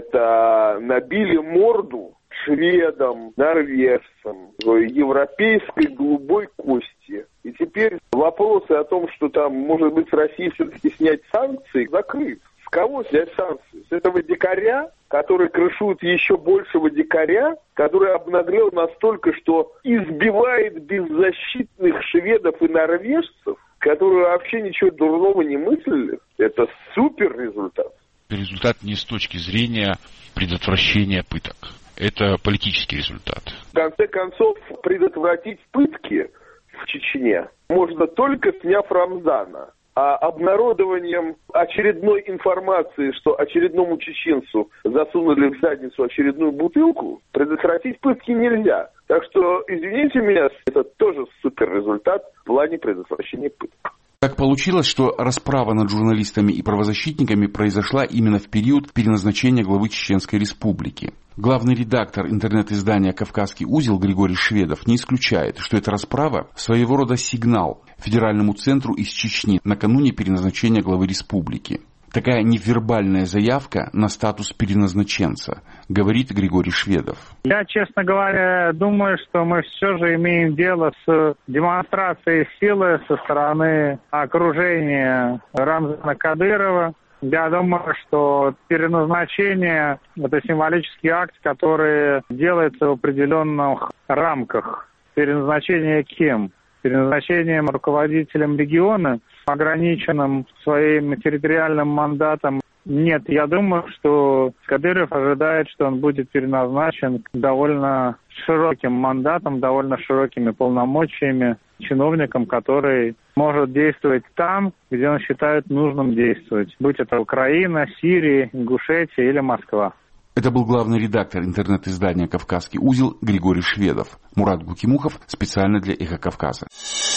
Это набили морду шведам, норвежцам, европейской голубой кости. И теперь вопросы о том, что там, может быть, с Россией все-таки снять санкции, закрыт. С кого снять санкции? С этого дикаря, который крышует еще большего дикаря, который обнаглел настолько, что избивает беззащитных шведов и норвежцев, которые вообще ничего дурного не мыслили? Это супер результат. Результат не с точки зрения предотвращения пыток. Это политический результат. В конце концов, предотвратить пытки в Чечне можно только сняв Рамзана. А обнародованием очередной информации, что очередному чеченцу засунули в задницу очередную бутылку, предотвратить пытки нельзя. Так что, извините меня, это тоже супер результат в плане предотвращения пыток. Так получилось, что расправа над журналистами и правозащитниками произошла именно в период переназначения главы Чеченской Республики. Главный редактор интернет-издания «Кавказский узел» Григорий Шведов не исключает, что эта расправа своего рода сигнал федеральному центру из Чечни накануне переназначения главы республики. Такая невербальная заявка на статус переназначенца, говорит Григорий Шведов. Я, честно говоря, думаю, что мы все же имеем дело с демонстрацией силы со стороны окружения Рамзана Кадырова. Я думаю, что переназначение – это символический акт, который делается в определенных рамках. Переназначение кем? Переназначением руководителем региона, ограниченным своим территориальным мандатом. Нет, я думаю, что Кадыров ожидает, что он будет переназначен довольно широким мандатом, довольно широкими полномочиями чиновником, который может действовать там, где он считает нужным действовать. Будь это Украина, Сирия, Ингушетия или Москва. Это был главный редактор интернет-издания «Кавказский узел» Григорий Шведов. Мурат Гукимухов специально для «Эхо Кавказа».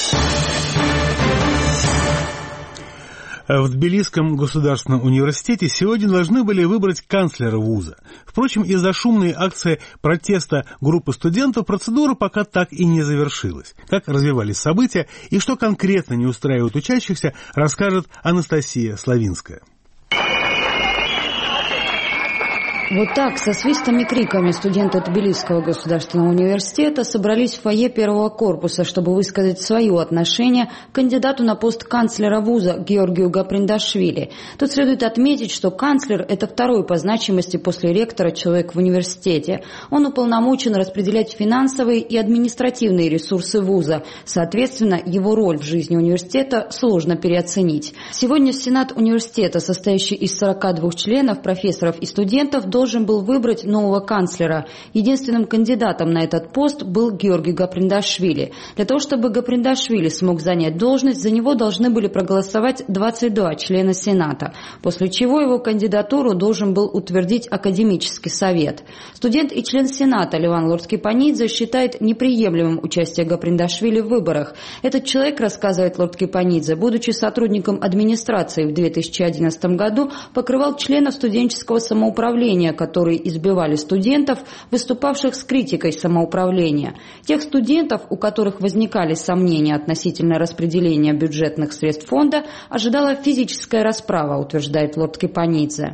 В Тбилисском государственном университете сегодня должны были выбрать канцлера вуза. Впрочем, из-за шумной акции протеста группы студентов процедура пока так и не завершилась. Как развивались события и что конкретно не устраивает учащихся, расскажет Анастасия Славинская. Вот так, со свистом и криками студенты Тбилисского государственного университета собрались в фойе первого корпуса, чтобы высказать свое отношение к кандидату на пост канцлера вуза Георгию Гаприндашвили. Тут следует отметить, что канцлер – это второй по значимости после ректора человек в университете. Он уполномочен распределять финансовые и административные ресурсы вуза. Соответственно, его роль в жизни университета сложно переоценить. Сегодня Сенат университета, состоящий из 42 членов, профессоров и студентов, должен был выбрать нового канцлера. Единственным кандидатом на этот пост был Георгий Гаприндашвили. Для того, чтобы Гаприндашвили смог занять должность, за него должны были проголосовать 22 члена Сената, после чего его кандидатуру должен был утвердить академический совет. Студент и член Сената Леван Лорд-Кипанидзе считает неприемлемым участие Гаприндашвили в выборах. Этот человек, рассказывает Лорд-Кипанидзе, будучи сотрудником администрации в 2011 году, покрывал членов студенческого самоуправления, которые избивали студентов, выступавших с критикой самоуправления. Тех студентов, у которых возникали сомнения относительно распределения бюджетных средств фонда, ожидала физическая расправа, утверждает Лорд-Кипанидзе.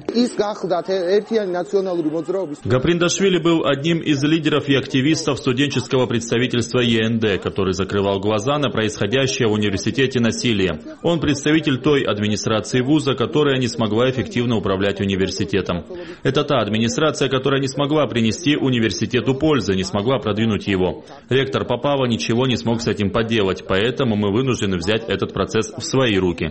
Гаприндашвили был одним из лидеров и активистов студенческого представительства ЕНД, который закрывал глаза на происходящее в университете насилие. Он представитель той администрации вуза, которая не смогла эффективно управлять университетом. Это та администрация, которая не смогла принести университету пользы, не смогла продвинуть его. Ректор Попава ничего не смог с этим поделать, поэтому мы вынуждены взять этот процесс в свои руки.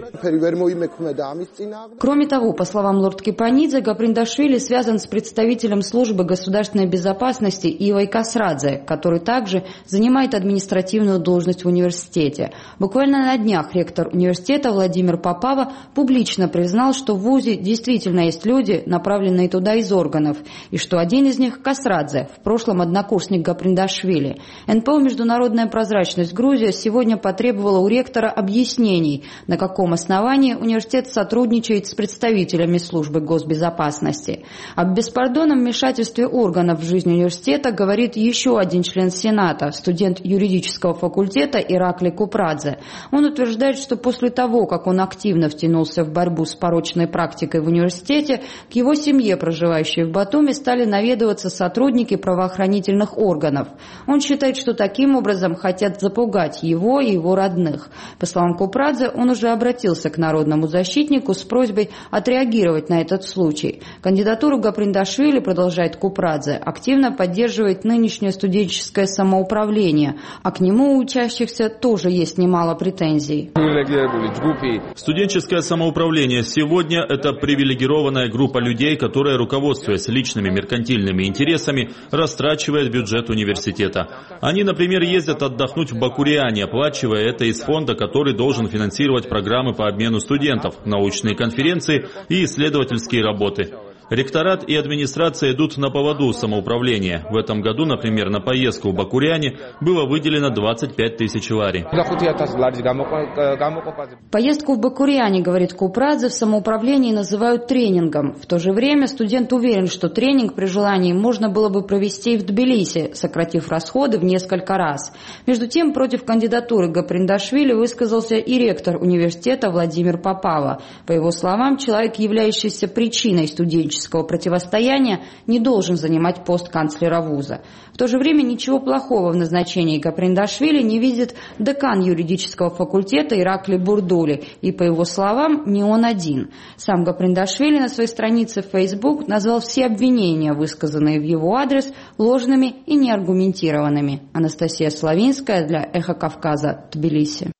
Кроме того, по словам Лорд-Кипанидзе, Гаприндашвили связан с представителем службы государственной безопасности Ивой Касрадзе, который также занимает административную должность в университете. Буквально на днях ректор университета Владимир Попава публично признал, что в вузе действительно есть люди, направленные туда из органов, и что один из них – Касрадзе, в прошлом однокурсник Гаприндашвили. НПО «Международная прозрачность Грузия» сегодня потребовала у ректора объяснений, на каком основании университет сотрудничает с представителями службы госбезопасности. Об беспардонном вмешательстве органов в жизнь университета говорит еще один член Сената, студент юридического факультета Иракли Купрадзе. Он утверждает, что после того, как он активно втянулся в борьбу с порочной практикой в университете, к его семье, проживающей в Батуми, стали наведываться сотрудники правоохранительных органов. Он считает, что таким образом хотят запугать его и его родных. По словам Купрадзе, он уже обратился к народному защитнику с просьбой отреагировать на этот случай. Кандидатуру Гаприндашвили, продолжает Купрадзе, активно поддерживает нынешнее студенческое самоуправление, а к нему у учащихся тоже есть немало претензий. Студенческое самоуправление сегодня – это привилегированная группа людей, которая, руководствуясь личными меркантильными интересами, растрачивает бюджет университета. Они, например, ездят отдохнуть в Бакуриане, оплачивая это из фонда, который должен финансировать программы по обмену студентов, научные конференции и исследовательские работы. Ректорат и администрация идут на поводу самоуправления. В этом году, например, на поездку в Бакуриане было выделено 25 тысяч лари. Поездку в Бакуриане, говорит Купрадзе, в самоуправлении называют тренингом. В то же время студент уверен, что тренинг при желании можно было бы провести и в Тбилиси, сократив расходы в несколько раз. Между тем, против кандидатуры Гаприндашвили высказался и ректор университета Владимир Попава. По его словам, человек, являющийся причиной студенческого противостояния, не должен занимать пост канцлера вуза. В то же время ничего плохого в назначении Гаприндашвили не видит декан юридического факультета Иракли Бурдули, и, по его словам, не он один. Сам Гаприндашвили на своей странице в Facebook назвал все обвинения, высказанные в его адрес, ложными и неаргументированными. Анастасия Славинская для «Эхо Кавказа», Тбилиси.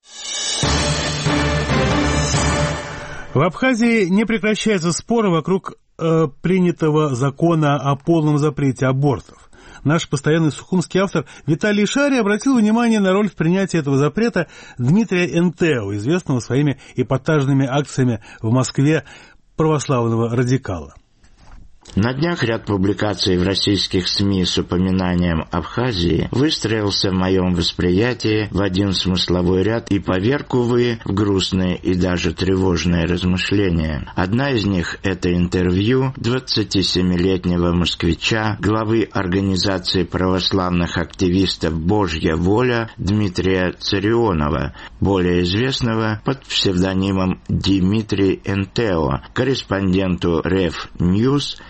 В Абхазии не прекращаются споры вокруг принятого закона о полном запрете абортов. Наш постоянный сухумский автор Виталий Шари обратил внимание на роль в принятии этого запрета Дмитрия Энтео, известного своими эпатажными акциями в Москве православного радикала. На днях ряд публикаций в российских СМИ с упоминанием Абхазии выстроился в моем восприятии в один смысловой ряд и поверг, увы, в грустные и даже тревожные размышления. Одна из них – это интервью 27-летнего москвича, главы организации православных активистов «Божья воля» Дмитрия Царионова, более известного под псевдонимом Дмитрий Энтео, корреспонденту РЕФ Ньюс,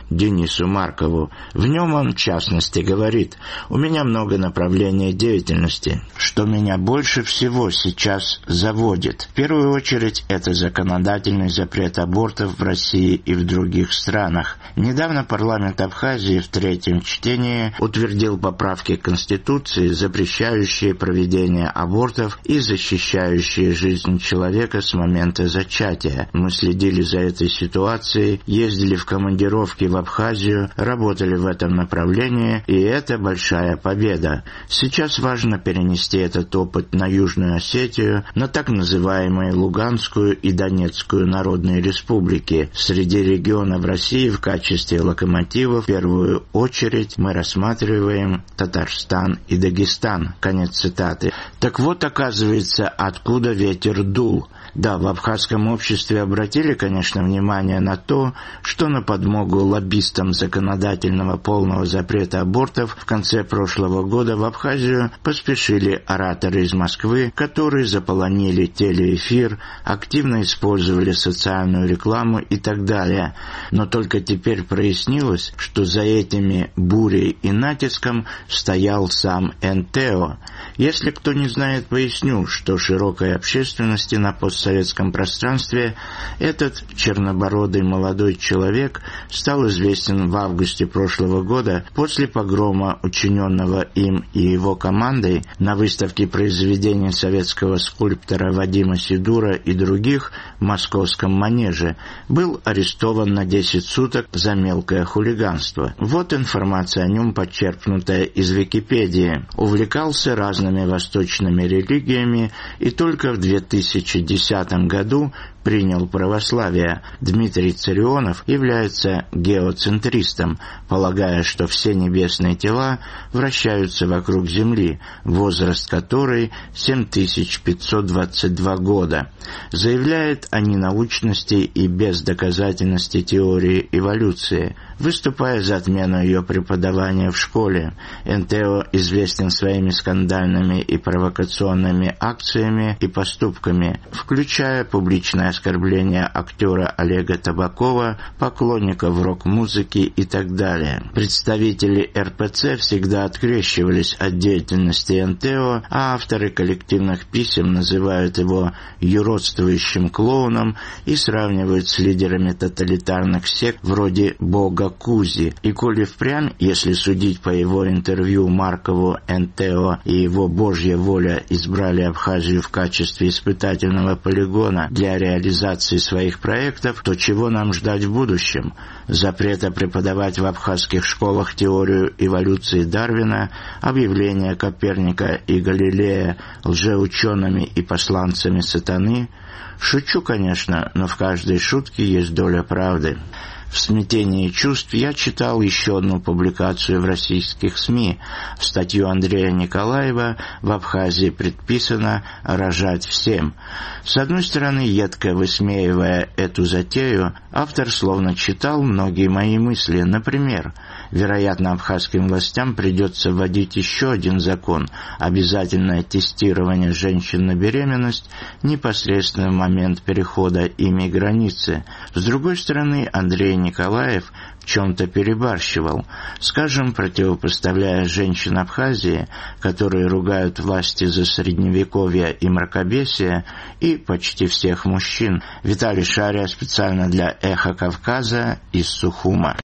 Денису Маркову. В нем он, в частности, говорит: «У меня много направлений деятельности. Что меня больше всего сейчас заводит? В первую очередь, это законодательный запрет абортов в России и в других странах. Недавно парламент Абхазии в третьем чтении утвердил поправки к Конституции, запрещающие проведение абортов и защищающие жизнь человека с момента зачатия. Мы следили за этой ситуацией, ездили в командировки в Абхазию, работали в этом направлении, и это большая победа. Сейчас важно перенести этот опыт на Южную Осетию, на так называемые Луганскую и Донецкую народные республики. Среди регионов России в качестве локомотива в первую очередь мы рассматриваем Татарстан и Дагестан». Конец цитаты. Так вот, оказывается, откуда ветер дул. Да, в абхазском обществе обратили, конечно, внимание на то, что на подмогу лоббистам законодательного полного запрета абортов в конце прошлого года в Абхазию поспешили ораторы из Москвы, которые заполонили телеэфир, активно использовали социальную рекламу и так далее. Но только теперь прояснилось, что за этими бурей и натиском стоял сам НТО. Если кто не знает, поясню, что широкой общественности на постсоветском пространстве этот чернобородый молодой человек стал известен в августе прошлого года после погрома, учиненного им и его командой на выставке произведений советского скульптора Вадима Сидура и других в московском Манеже. Был арестован на 10 суток за мелкое хулиганство. Вот информация о нем, подчеркнутая из Википедии. Увлекался разными восточными религиями и только в 2010 году принял православие. Дмитрий Царионов является геоцентристом, полагая, что все небесные тела вращаются вокруг Земли, возраст которой 7522 года. Заявляет о ненаучности и бездоказательности теории эволюции, выступая за отмену ее преподавания в школе. НТО известен своими скандальными и провокационными акциями и поступками, включая публичное оскорбление актера Олега Табакова, поклонников рок-музыки и так далее. Представители РПЦ всегда открещивались от деятельности НТО, а авторы коллективных писем называют его юродствующим клоуном и сравнивают с лидерами тоталитарных сект вроде бога Кузи. И коли впрямь, если судить по его интервью Маркову, НТО и его «Божья воля» избрали Абхазию в качестве испытательного полигона для реализации своих проектов, то чего нам ждать в будущем? Запрета преподавать в абхазских школах теорию эволюции Дарвина, объявление Коперника и Галилея лжеучеными и посланцами сатаны? Шучу, конечно, но в каждой шутке есть доля правды. В смятении чувств я читал еще одну публикацию в российских СМИ. Статью Андрея Николаева «В Абхазии предписано рожать всем». С одной стороны, едко высмеивая эту затею, автор словно читал многие мои мысли. Например, вероятно, абхазским властям придется вводить еще один закон – обязательное тестирование женщин на беременность непосредственно в момент перехода ими границы. С другой стороны, Андрей Николаев в чем-то перебарщивал, скажем, противопоставляя женщин Абхазии, которые ругают власти за средневековье и мракобесие, и почти всех мужчин. Виталий Шария специально для «Эхо Кавказа» из Сухума.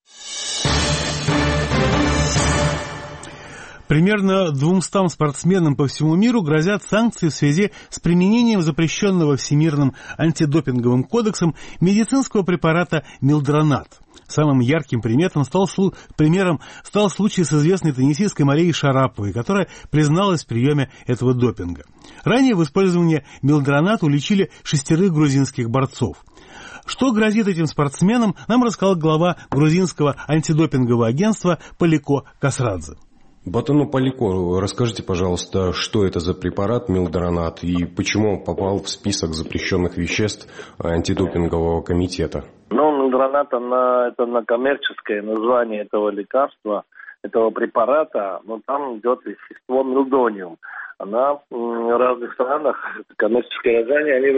Примерно 200 спортсменам по всему миру грозят санкции в связи с применением запрещенного Всемирным антидопинговым кодексом медицинского препарата милдронат. Самым ярким примером стал случай с известной теннисисткой Марией Шараповой, которая призналась в приеме этого допинга. Ранее в использовании милдроната уличили 6 грузинских борцов. Что грозит этим спортсменам, нам рассказал глава грузинского антидопингового агентства Палико Касрадзе. Батону Палико, расскажите, пожалуйста, что это за препарат милдронат и почему он попал в список запрещенных веществ антидопингового комитета? Милдронат это коммерческое название этого лекарства, этого препарата, но там идет вещество милдониум. В разных странах, коммерческое название, они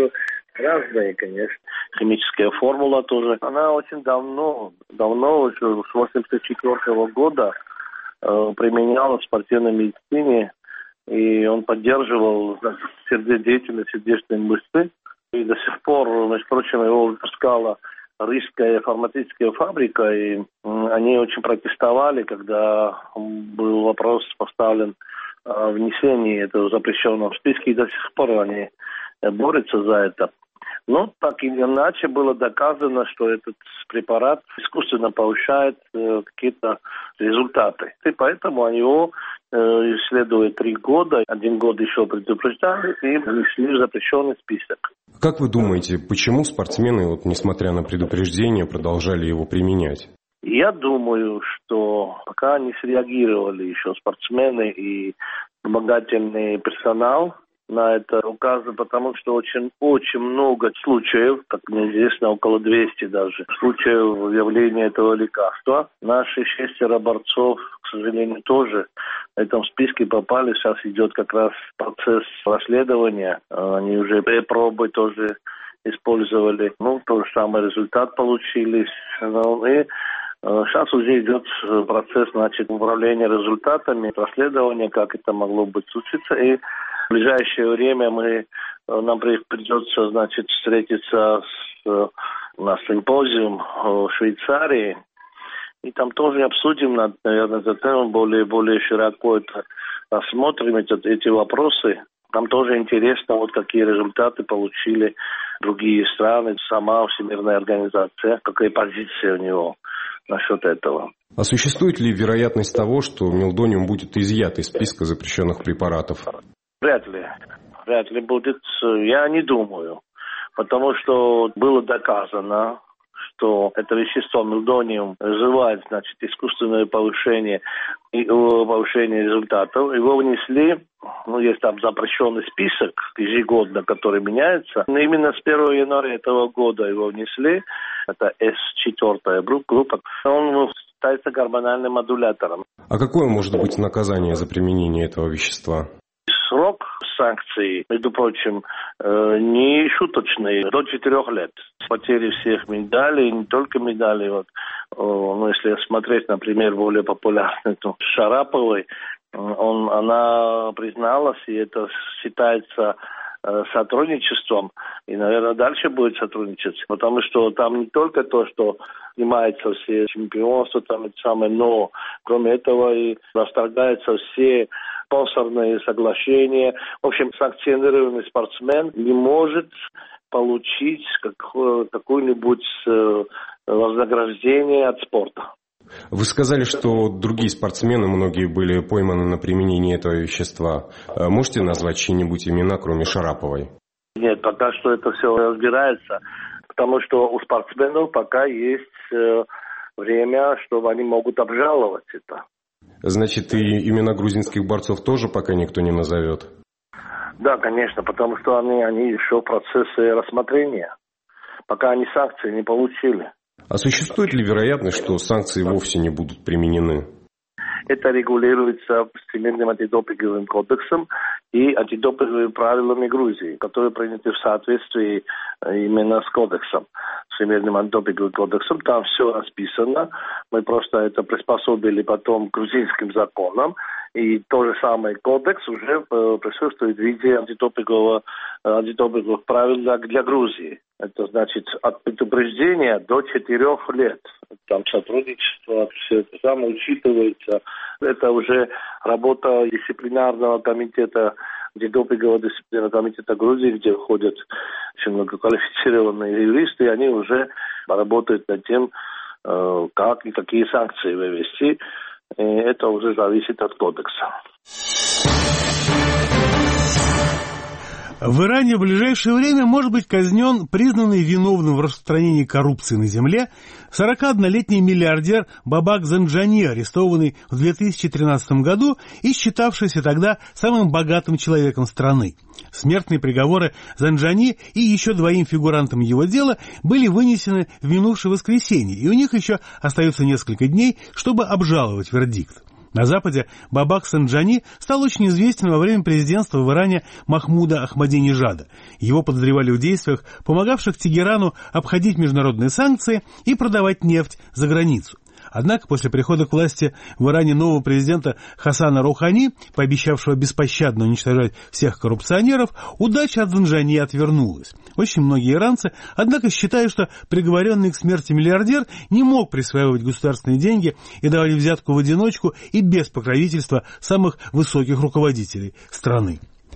Разные, конечно. Химическая формула тоже. Она очень давно, еще с 1984 года применялась в спортивной медицине, и он поддерживал деятельность сердечной мышцы. И до сих пор, между прочим, его выпускала Рижская фармацевтическая фабрика, и они очень протестовали, когда был вопрос поставлен о внесении этого запрещенного в списке, и до сих пор они борются за это. Но так или иначе было доказано, что этот препарат искусственно повышает какие-то результаты. И поэтому они его исследуют 3 года, 1 год еще предупреждали и внесли в запрещенный список. Как вы думаете, почему спортсмены, несмотря на предупреждение, продолжали его применять? Я думаю, что пока не среагировали еще спортсмены и вспомогательный персонал на это указано, потому что очень много случаев, как мне известно, около 200 даже, случаев выявления этого лекарства. Наши 6 борцов, к сожалению, тоже в этом списке попали. Сейчас идет как раз процесс расследования. Они уже пробы тоже использовали. Тот же самый результат получили. И сейчас уже идет процесс, управления результатами, расследования, как это могло быть случиться. И в ближайшее время нам придется, встретиться на симпозиум в Швейцарии. И там тоже обсудим, наверное, эту тему более широко рассмотрим эти вопросы. Там тоже интересно, какие результаты получили другие страны, сама Всемирная организация, какая позиция у него насчет этого. А существует ли вероятность того, что мелдониум будет изъят из списка запрещенных препаратов? Вряд ли будет, я не думаю. Потому что было доказано, что это вещество мелдониум вызывает, искусственное повышение результатов. Его внесли, есть там запрещенный список ежегодно, который меняется. Но именно с 1 января этого года его внесли. Это С4 группа. Он считается гормональным модулятором. А какое может быть наказание за применение этого вещества? Срок санкций, между прочим, не шуточный, до 4 лет. Потери всех медалей, не только медалей. Если смотреть, например, более популярную Шараповой, она призналась, и это считается сотрудничеством, и, наверное, дальше будет сотрудничать, потому что там не только то, что снимаются все чемпионства, но кроме этого и расторгаются все спонсорные соглашения. В общем, санкционированный спортсмен не может получить какое-нибудь вознаграждение от спорта. Вы сказали, что другие спортсмены, многие были пойманы на применении этого вещества. Можете назвать чьи-нибудь имена, кроме Шараповой? Нет, пока что это все разбирается, потому что у спортсменов пока есть время, что они могут обжаловать это. Значит, и имена грузинских борцов тоже пока никто не назовет? Да, конечно, потому что они еще в процессе рассмотрения, пока они санкции не получили. А существует ли вероятность, что санкции вовсе не будут применены? Это регулируется Всемирным антидопинговым кодексом и антидопинговыми правилами Грузии, которые приняты в соответствии именно с кодексом, Всемирным антидопинговым кодексом. Там все расписано. Мы просто это приспособили потом к грузинским законам. И тот же самый кодекс уже присутствует в виде антидопинговых правил для Грузии. Это значит от предупреждения до 4 лет. Там сотрудничество, все это самое учитывается. Это уже работа дисциплинарного комитета, антидопингового дисциплинарного комитета Грузии, где входят очень многоквалифицированные юристы, и они уже работают над тем, как и какие санкции ввести. И это уже зависит от кодекса. В Иране в ближайшее время может быть казнен признанный виновным в распространении коррупции на земле 41-летний миллиардер Бабак Занджани, арестованный в 2013 году и считавшийся тогда самым богатым человеком страны. Смертные приговоры Занджани и еще 2 фигурантам его дела были вынесены в минувшее воскресенье, и у них еще остается несколько дней, чтобы обжаловать вердикт. На Западе Бабак Занджани стал очень известен во время президентства в Иране Махмуда Ахмадинежада. Его подозревали в действиях, помогавших Тегерану обходить международные санкции и продавать нефть за границу. Однако после прихода к власти в Иране нового президента Хасана Роухани, пообещавшего беспощадно уничтожать всех коррупционеров, удача от Занджани отвернулась. Очень многие иранцы, однако, считают, что приговоренный к смерти миллиардер не мог присваивать государственные деньги и давать взятку в одиночку и без покровительства самых высоких руководителей страны.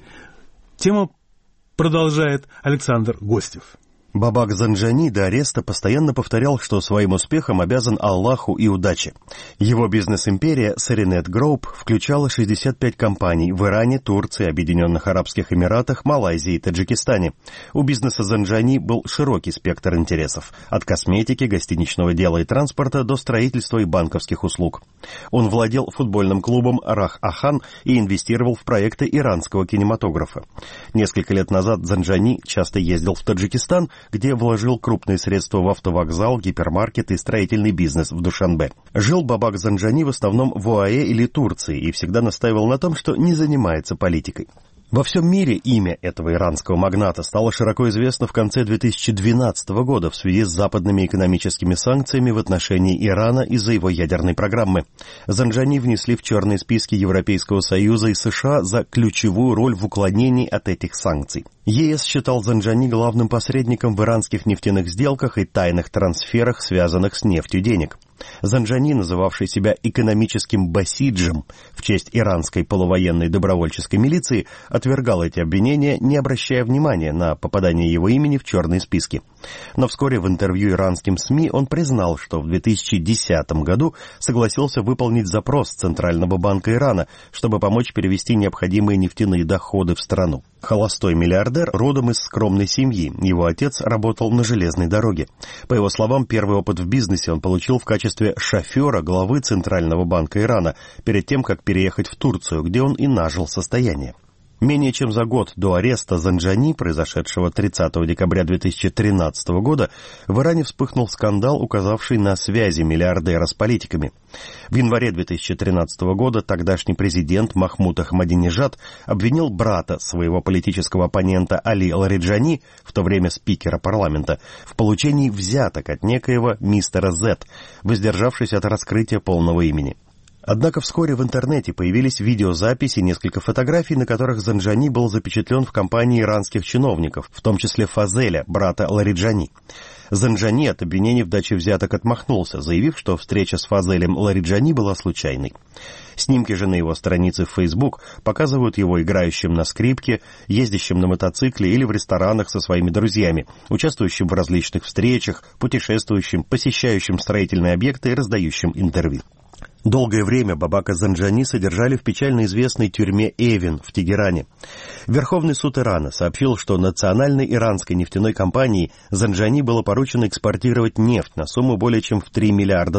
Тему продолжает Александр Гостев. Бабак Занджани до ареста постоянно повторял, что своим успехом обязан Аллаху и удаче. Его бизнес-империя Serenet Group включала 65 компаний в Иране, Турции, Объединенных Арабских Эмиратах, Малайзии и Таджикистане. У бизнеса Занджани был широкий спектр интересов, от косметики, гостиничного дела и транспорта до строительства и банковских услуг. Он владел футбольным клубом Рах-Ахан и инвестировал в проекты иранского кинематографа. Несколько лет назад Занджани часто ездил в Таджикистан, где вложил крупные средства в автовокзал, гипермаркет и строительный бизнес в Душанбе. Жил Бабак Занджани в основном в ОАЭ или Турции и всегда настаивал на том, что не занимается политикой. Во всем мире имя этого иранского магната стало широко известно в конце 2012 года в связи с западными экономическими санкциями в отношении Ирана из-за его ядерной программы. Занджани внесли в черные списки Европейского Союза и США за ключевую роль в уклонении от этих санкций. ЕС считал Занджани главным посредником в иранских нефтяных сделках и тайных трансферах, связанных с нефтью денег. Занджани, называвший себя экономическим басиджем в честь иранской полувоенной добровольческой милиции, отвергал эти обвинения, не обращая внимания на попадание его имени в черные списки. Но вскоре в интервью иранским СМИ он признал, что в 2010 году согласился выполнить запрос Центрального банка Ирана, чтобы помочь перевести необходимые нефтяные доходы в страну. Холостой миллиардер родом из скромной семьи. Его отец работал на железной дороге. По его словам, первый опыт в бизнесе он получил в качестве шофера главы Центрального банка Ирана, перед тем, как переехать в Турцию, где он и нажил состояние. Менее чем за год до ареста Занджани, произошедшего 30 декабря 2013 года, в Иране вспыхнул скандал, указавший на связи миллиардера с политиками. В январе 2013 года тогдашний президент Махмуд Ахмадинежад обвинил брата своего политического оппонента Али Лариджани, в то время спикера парламента, в получении взяток от некоего мистера Зет, воздержавшись от раскрытия полного имени. Однако вскоре в интернете появились видеозаписи и несколько фотографий, на которых Занджани был запечатлен в компании иранских чиновников, в том числе Фазеля, брата Лариджани. Занджани от обвинений в даче взяток отмахнулся, заявив, что встреча с Фазелем Лариджани была случайной. Снимки же на его странице в Facebook показывают его играющим на скрипке, ездящим на мотоцикле или в ресторанах со своими друзьями, участвующим в различных встречах, путешествующим, посещающим строительные объекты и раздающим интервью. Долгое время Бабака Занджани содержали в печально известной тюрьме Эвин в Тегеране. Верховный суд Ирана сообщил, что национальной иранской нефтяной компании Занджани было поручено экспортировать нефть на сумму более чем в $3 миллиарда.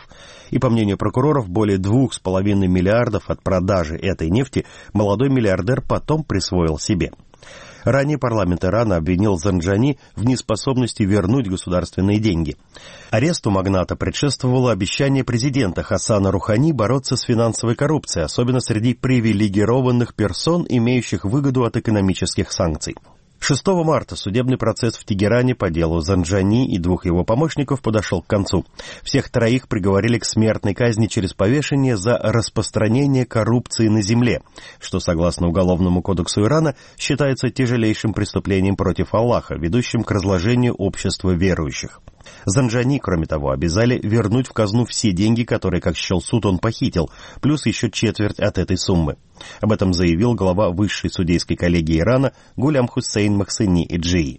И, по мнению прокуроров, более 2,5 миллиардов от продажи этой нефти молодой миллиардер потом присвоил себе. Ранее парламент Ирана обвинил Занджани в неспособности вернуть государственные деньги. Аресту магната предшествовало обещание президента Хасана Роухани бороться с финансовой коррупцией, особенно среди привилегированных персон, имеющих выгоду от экономических санкций. 6 марта судебный процесс в Тегеране по делу Занджани и 2 его помощников подошел к концу. Всех троих приговорили к смертной казни через повешение за распространение коррупции на земле, что, согласно Уголовному кодексу Ирана, считается тяжелейшим преступлением против Аллаха, ведущим к разложению общества верующих. Занджани, кроме того, обязали вернуть в казну все деньги, которые, как счел суд, он похитил, плюс еще четверть от этой суммы. Об этом заявил глава высшей судейской коллегии Ирана Гулям Хусейн Махсени Иджии.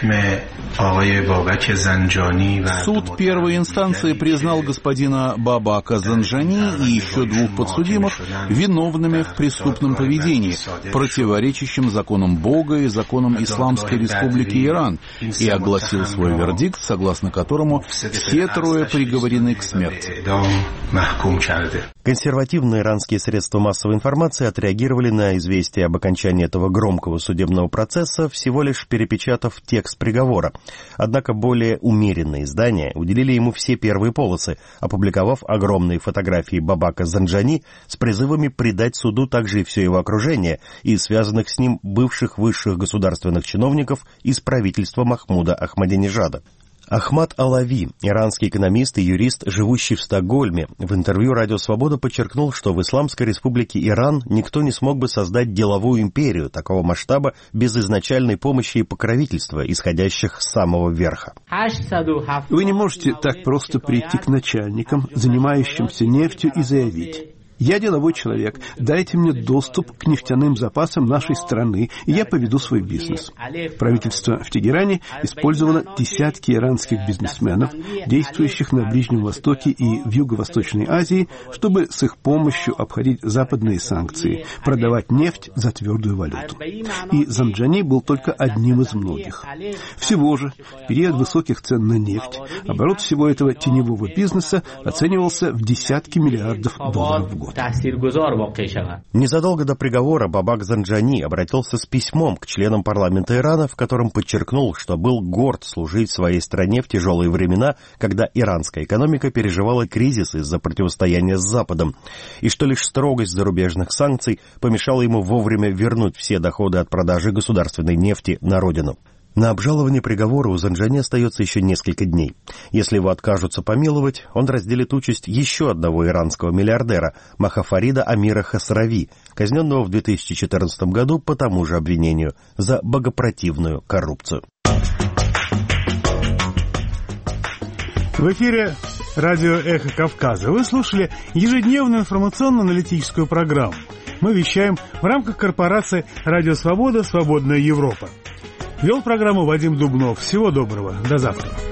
Суд первой инстанции признал господина Бабака Занджани и еще 2 подсудимых виновными в преступном поведении, противоречащем законам Бога и законам Исламской Республики Иран, и огласил свой вердикт, согласно которому все трое приговорены к смерти. Консервативные иранские средства массовой информации отреагировали на известие об окончании этого громкого судебного процесса, всего лишь перепечатав текст приговора. Однако более умеренные издания уделили ему все первые полосы, опубликовав огромные фотографии Бабака Занджани с призывами предать суду также и все его окружение и связанных с ним бывших высших государственных чиновников из правительства Махмуда Ахмадинежада. Ахмад Алави, иранский экономист и юрист, живущий в Стокгольме, в интервью «Радио Свобода» подчеркнул, что в Исламской Республике Иран никто не смог бы создать деловую империю такого масштаба без изначальной помощи и покровительства, исходящих с самого верха. Вы не можете так просто прийти к начальникам, занимающимся нефтью, и заявить: «Я деловой человек, дайте мне доступ к нефтяным запасам нашей страны, и я поведу свой бизнес». Правительство в Тегеране использовало десятки иранских бизнесменов, действующих на Ближнем Востоке и в Юго-Восточной Азии, чтобы с их помощью обходить западные санкции, продавать нефть за твердую валюту. И Занджани был только одним из многих. Всего же, в период высоких цен на нефть, оборот всего этого теневого бизнеса оценивался в десятки миллиардов долларов в год. Незадолго до приговора Бабак Занджани обратился с письмом к членам парламента Ирана, в котором подчеркнул, что был горд служить своей стране в тяжелые времена, когда иранская экономика переживала кризис из-за противостояния с Западом, и что лишь строгость зарубежных санкций помешала ему вовремя вернуть все доходы от продажи государственной нефти на родину. На обжалование приговора у Занджани остается еще несколько дней. Если его откажутся помиловать, он разделит участь еще одного иранского миллиардера, Махафарида Амира Хасрави, казненного в 2014 году по тому же обвинению за богопротивную коррупцию. В эфире радио «Эхо Кавказа». Вы слушали ежедневную информационно-аналитическую программу. Мы вещаем в рамках корпорации «Радио Свобода. Свободная Европа». Вел программу Вадим Дубнов. Всего доброго. До завтра.